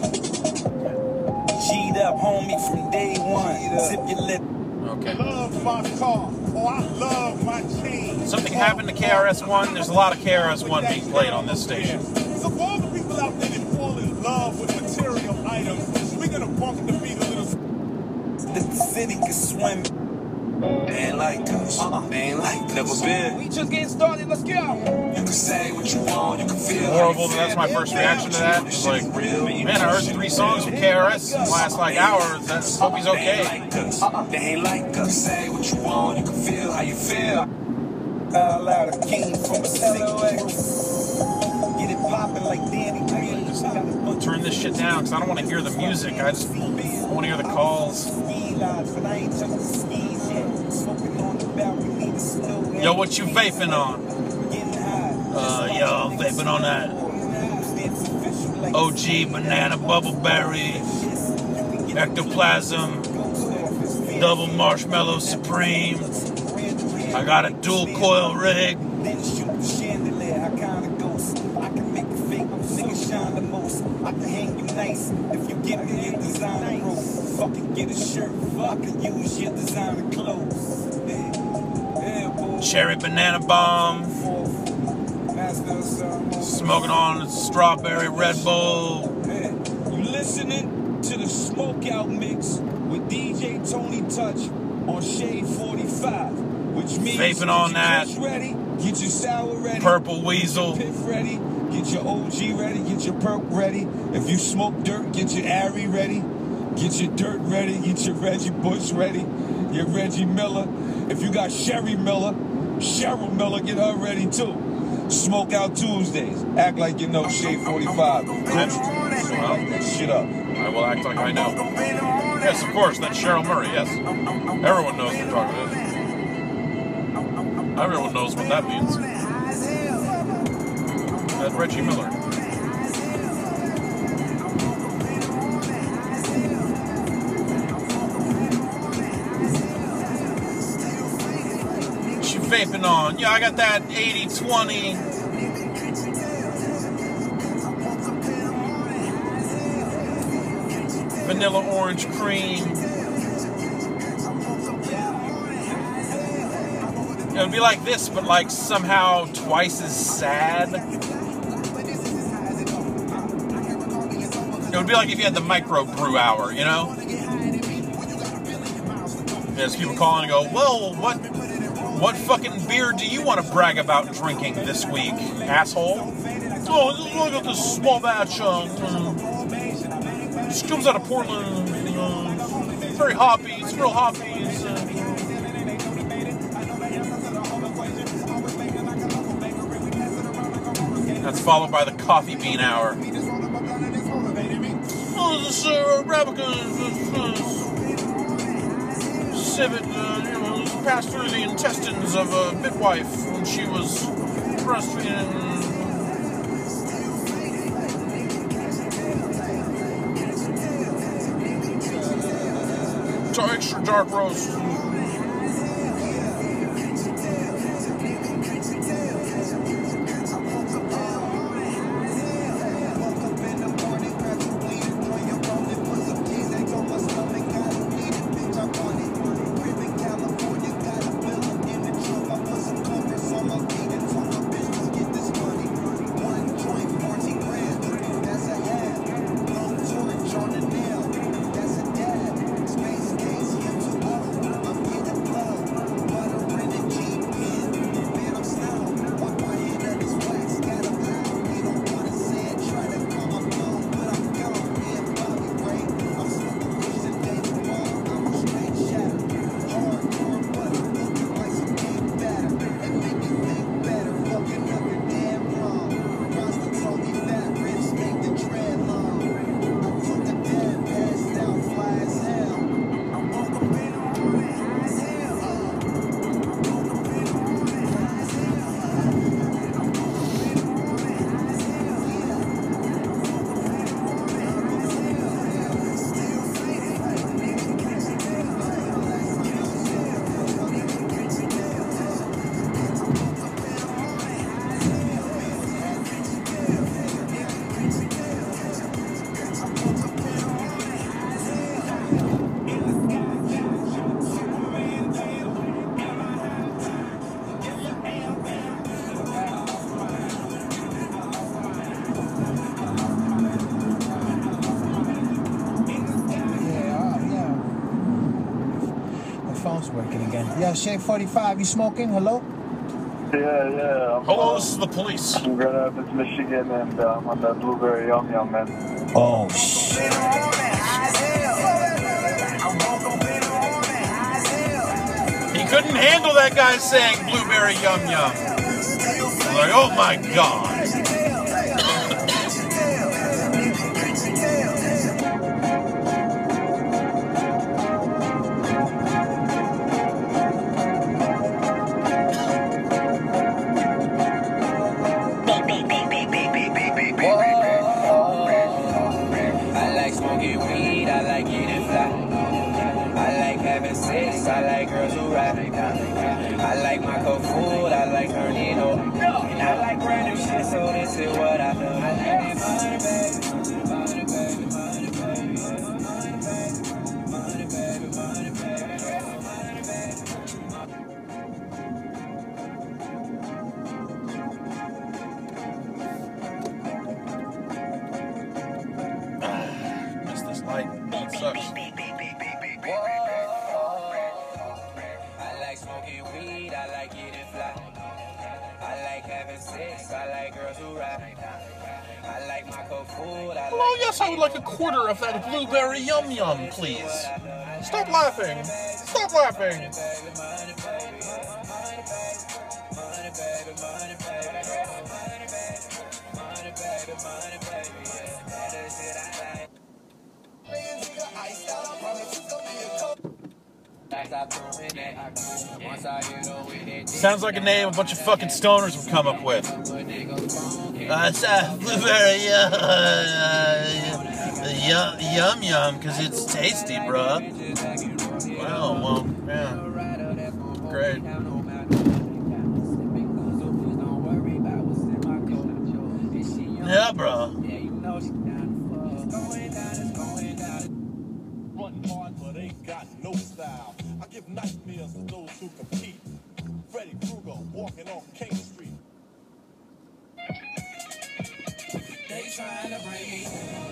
G'd up, homie, from day one. Zip your lip. Okay. Love my car, or I love my chain. Something happened to K R S One. There's a lot of K R S One being played on this station. So for all the people out there that fall in love with material items, we're gonna bump the beat a little. That the city can swim. They ain't like us. Uh-uh. They ain't like us. Never been. We just getting started. Let's go. You can say what you want. You can feel Horrible. That's my first reaction to that. It's like, man, I heard three songs from K R S in the last like hour. That's hope he's okay. They ain't like us. Say what you want. You can feel how you feel. All out a king from a sick group. Get it poppin' like Danny Green. Turn this shit down because I don't want to hear the music. I just want to hear the calls. Yo, what you vaping on? Uh, yo, I'm vaping on that O G banana bubble berry, ectoplasm, double marshmallow supreme. I got a dual coil rig. I can hang you nice if you give me your designer rope. Fucking get a shirt, I can use your designer clothes. cherry banana bomb. Smoking on strawberry Red Bull. You listening to the Smokeout Mix with D J Tony Touch on Shade forty-five, which means vaping on that. Ready, get your sour ready. Purple Weasel. Piff ready. Get your O G ready. Get your perk ready. If you smoke dirt, get your Ari ready. Get your dirt ready. Get your Reggie Bush ready. Your Reggie Miller. If you got Sherry Miller, Cheryl Miller, get her ready too. Smoke Out Tuesdays. Act like you know Shade forty-five. That's So light that shit up. I will act like I know. Yes, of course. That's Cheryl Murray. Yes. Everyone knows what you're talking about. Everyone knows what that means. That's Reggie Miller. What you vaping on? Yeah, I got that eighty twenty. Vanilla orange cream. It would be like this, but like somehow twice as sad. It would be like if you had the micro brew hour, you know? As people call and go, well, what what fucking beer do you want to brag about drinking this week, asshole? Oh, look at this small batch. Uh, this comes out of Portland. Uh, it's very hoppy. It's real hoppy. It's, uh, That's followed by the coffee bean hour. Oh, this uh, Arabica uh, civet, uh, you know, passed through the intestines of a midwife when she was breastfeeding. Extra dark roast. Yeah, Shade forty-five, you smoking? Hello? Yeah, yeah. I'm, Hello, uh, this is the police. I'm Grand Rapids, Michigan, and uh, I'm on that Blueberry Yum Yum, man. Oh, shit. He couldn't handle that guy saying Blueberry Yum Yum. He's like, oh my God. I like girls who rap. I like my cold food, I like turning up. And I like brand new shit, so this is what I do. I like it money, baby. Money, baby, money, baby, money, baby, money, baby, money, baby, money, baby. My beat sucks. I like smoking weed, I like getting fly. I like having sex, I like girls who ride. I like my cold food, I Hello, yes, I would like a quarter of that blueberry yum yum, please. Stop laughing. Stop laughing. Sounds like a name a bunch of fucking stoners would come up with. Uh, it's uh, blueberry uh, uh, yum yum yum because it's tasty, bruh. Wow, well, yeah, great. Yeah, bro. Run hard, but ain't got no style. I give nightmares to those who compete. Freddy Krueger walking on King Street. They trying to bring me.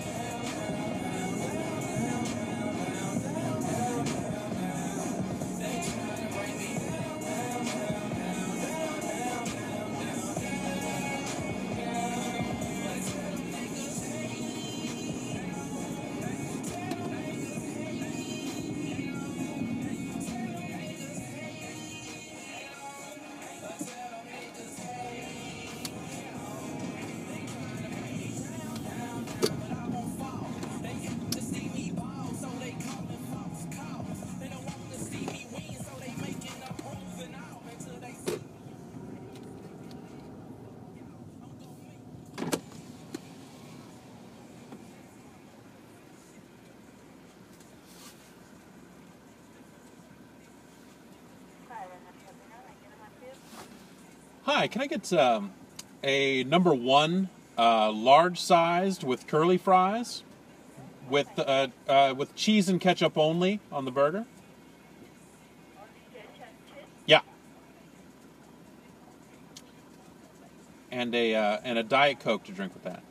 Hi, can I get um, a number one, uh, large sized with curly fries, with uh, uh, with cheese and ketchup only on the burger? Yeah. And a uh, and a Diet Coke to drink with that.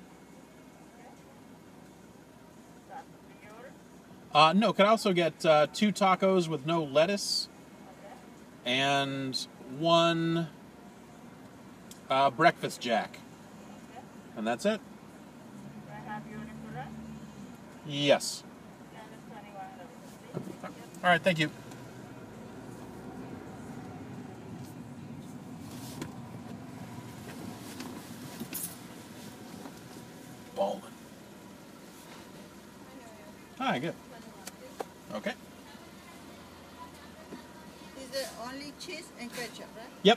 Uh, no, could I also get uh, two tacos with no lettuce and one uh, breakfast jack, and that's it. Yes. All right, thank you. Ballman. Hi, good. Okay. Is it only cheese and ketchup, right? Yep.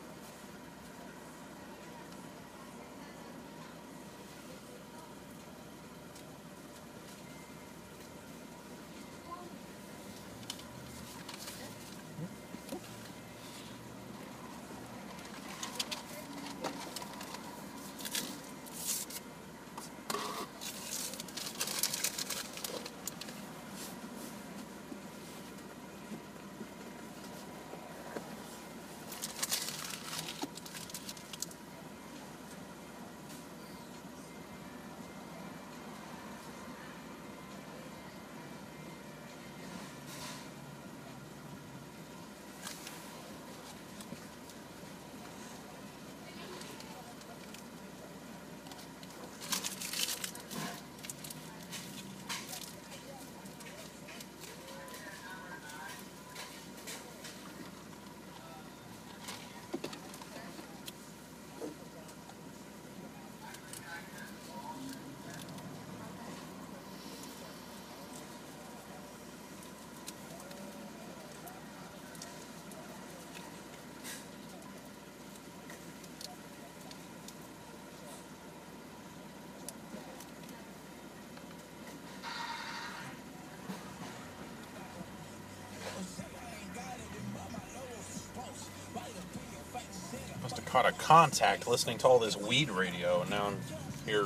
Must have caught a contact listening to all this weed radio, and now I'm here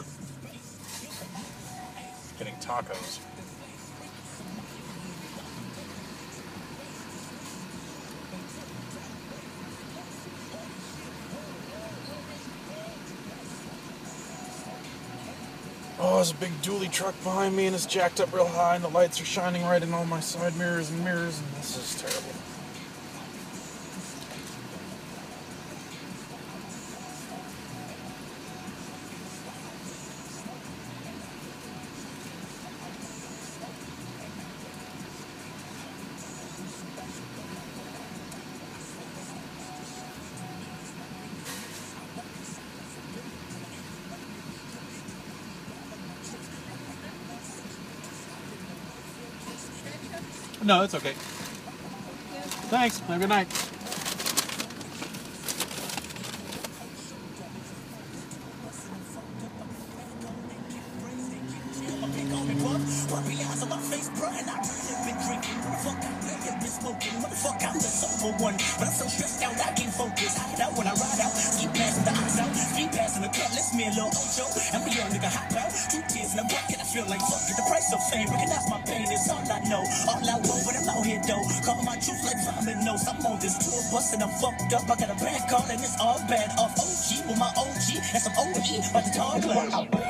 getting tacos. Oh, there's a big dually truck behind me and it's jacked up real high and the lights are shining right in all my side mirrors and mirrors and this is terrible. No, it's okay. Thanks. Have a good night. One, but I'm so stressed out I can't focus. Hide out when I ride out, keep passing the eyes out, keep passing the cup. Let's me a little ocho. I'm a young nigga hop out, two tears in a bucket. I feel like fuck it. The price of fame, recognize my pain is all I know. All I know, but I'm out here though. Cover my truth like vomit nose. I'm on this tour bus and I'm fucked up. I got a bad call and it's all bad off O G with my O G and some O E about the tall glass.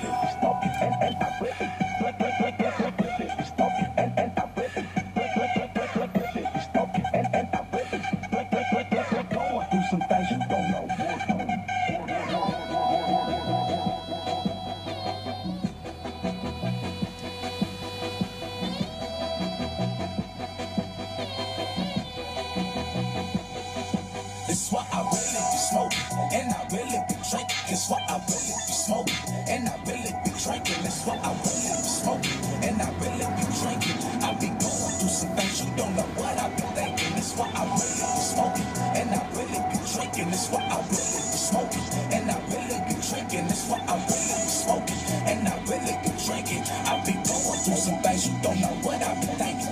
It's what I really be smoking, and I really be drinking. It's what I really be smoking, and I really be drinking. It's what I really be smoking, and I really be drinking. I be going through some things you don't know what I be thinking. It's what I really be smoking, and I really be drinking. It's what I really be smoking, and I really be drinking. It's what I really be smoking, and I really be drinking. I be going through some things you don't know what I be thinking.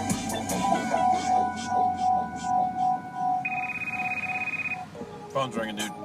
Phone's ringing, dude.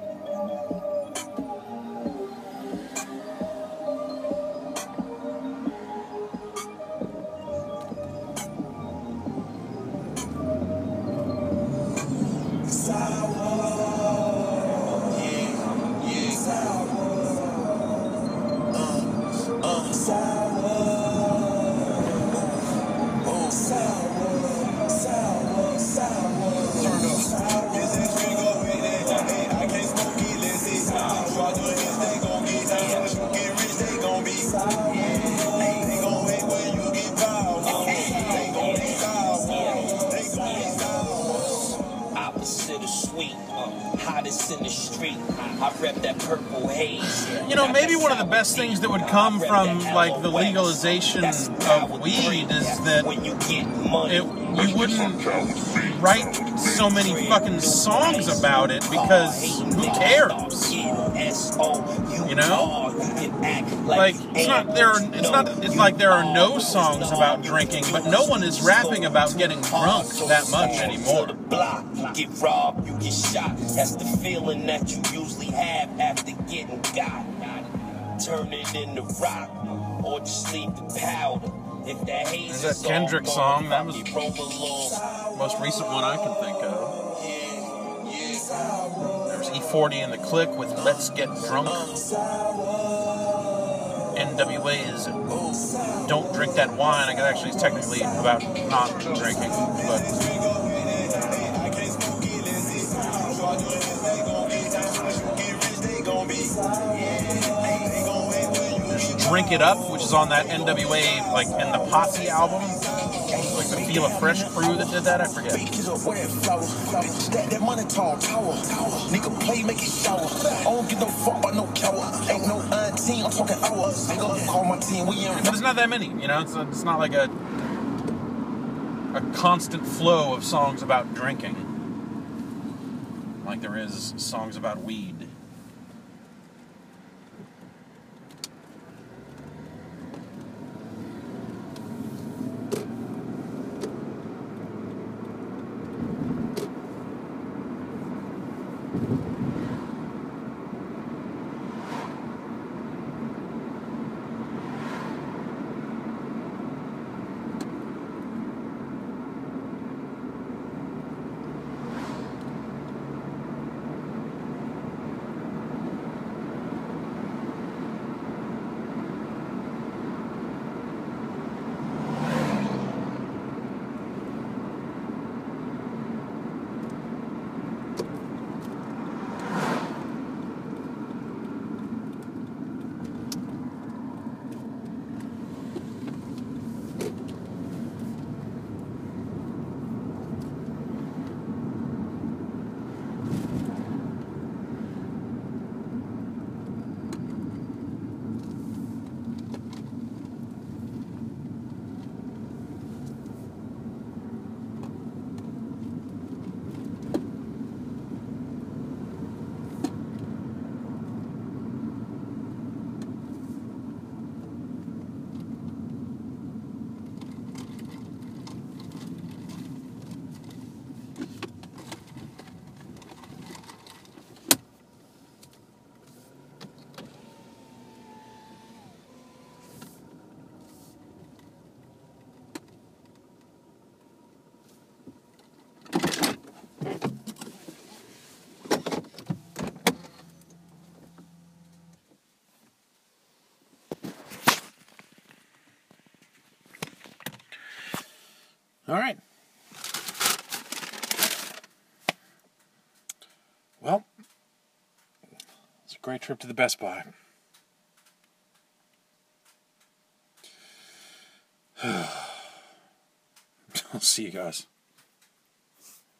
You know, maybe one of the best things that would come from, like, the legalization of weed is that it, you wouldn't write so many fucking songs about it because who cares? You know? Like, it's not there. It's not. It's like there are no songs about drinking, but no one is rapping about getting drunk that much anymore. You get robbed, you get shot. That's the feeling that you usually have after getting got. Turn it into rock, or just leave the powder. If that haze There's that Kendrick song. That was the most recent one I can think of. There's E forty in the Click with Let's Get Drunk. N W A is Don't Drink That Wine. I guess actually it's technically about not drinking, but there's Drink It Up, which is on that N W A, like, in the Posse album. Like the Feel a Fresh crew that did that, I forget. That money tall tower. Nigga play, make it shower. I don't give no fuck about no coward. Ain't no auntie, I'm talking hours. Nigga, call my team, we in. But there's not that many, you know? It's, it's not like a a constant flow of songs about drinking like there is songs about weed. All right. Well, it's a great trip to the Best Buy. I'll see you guys.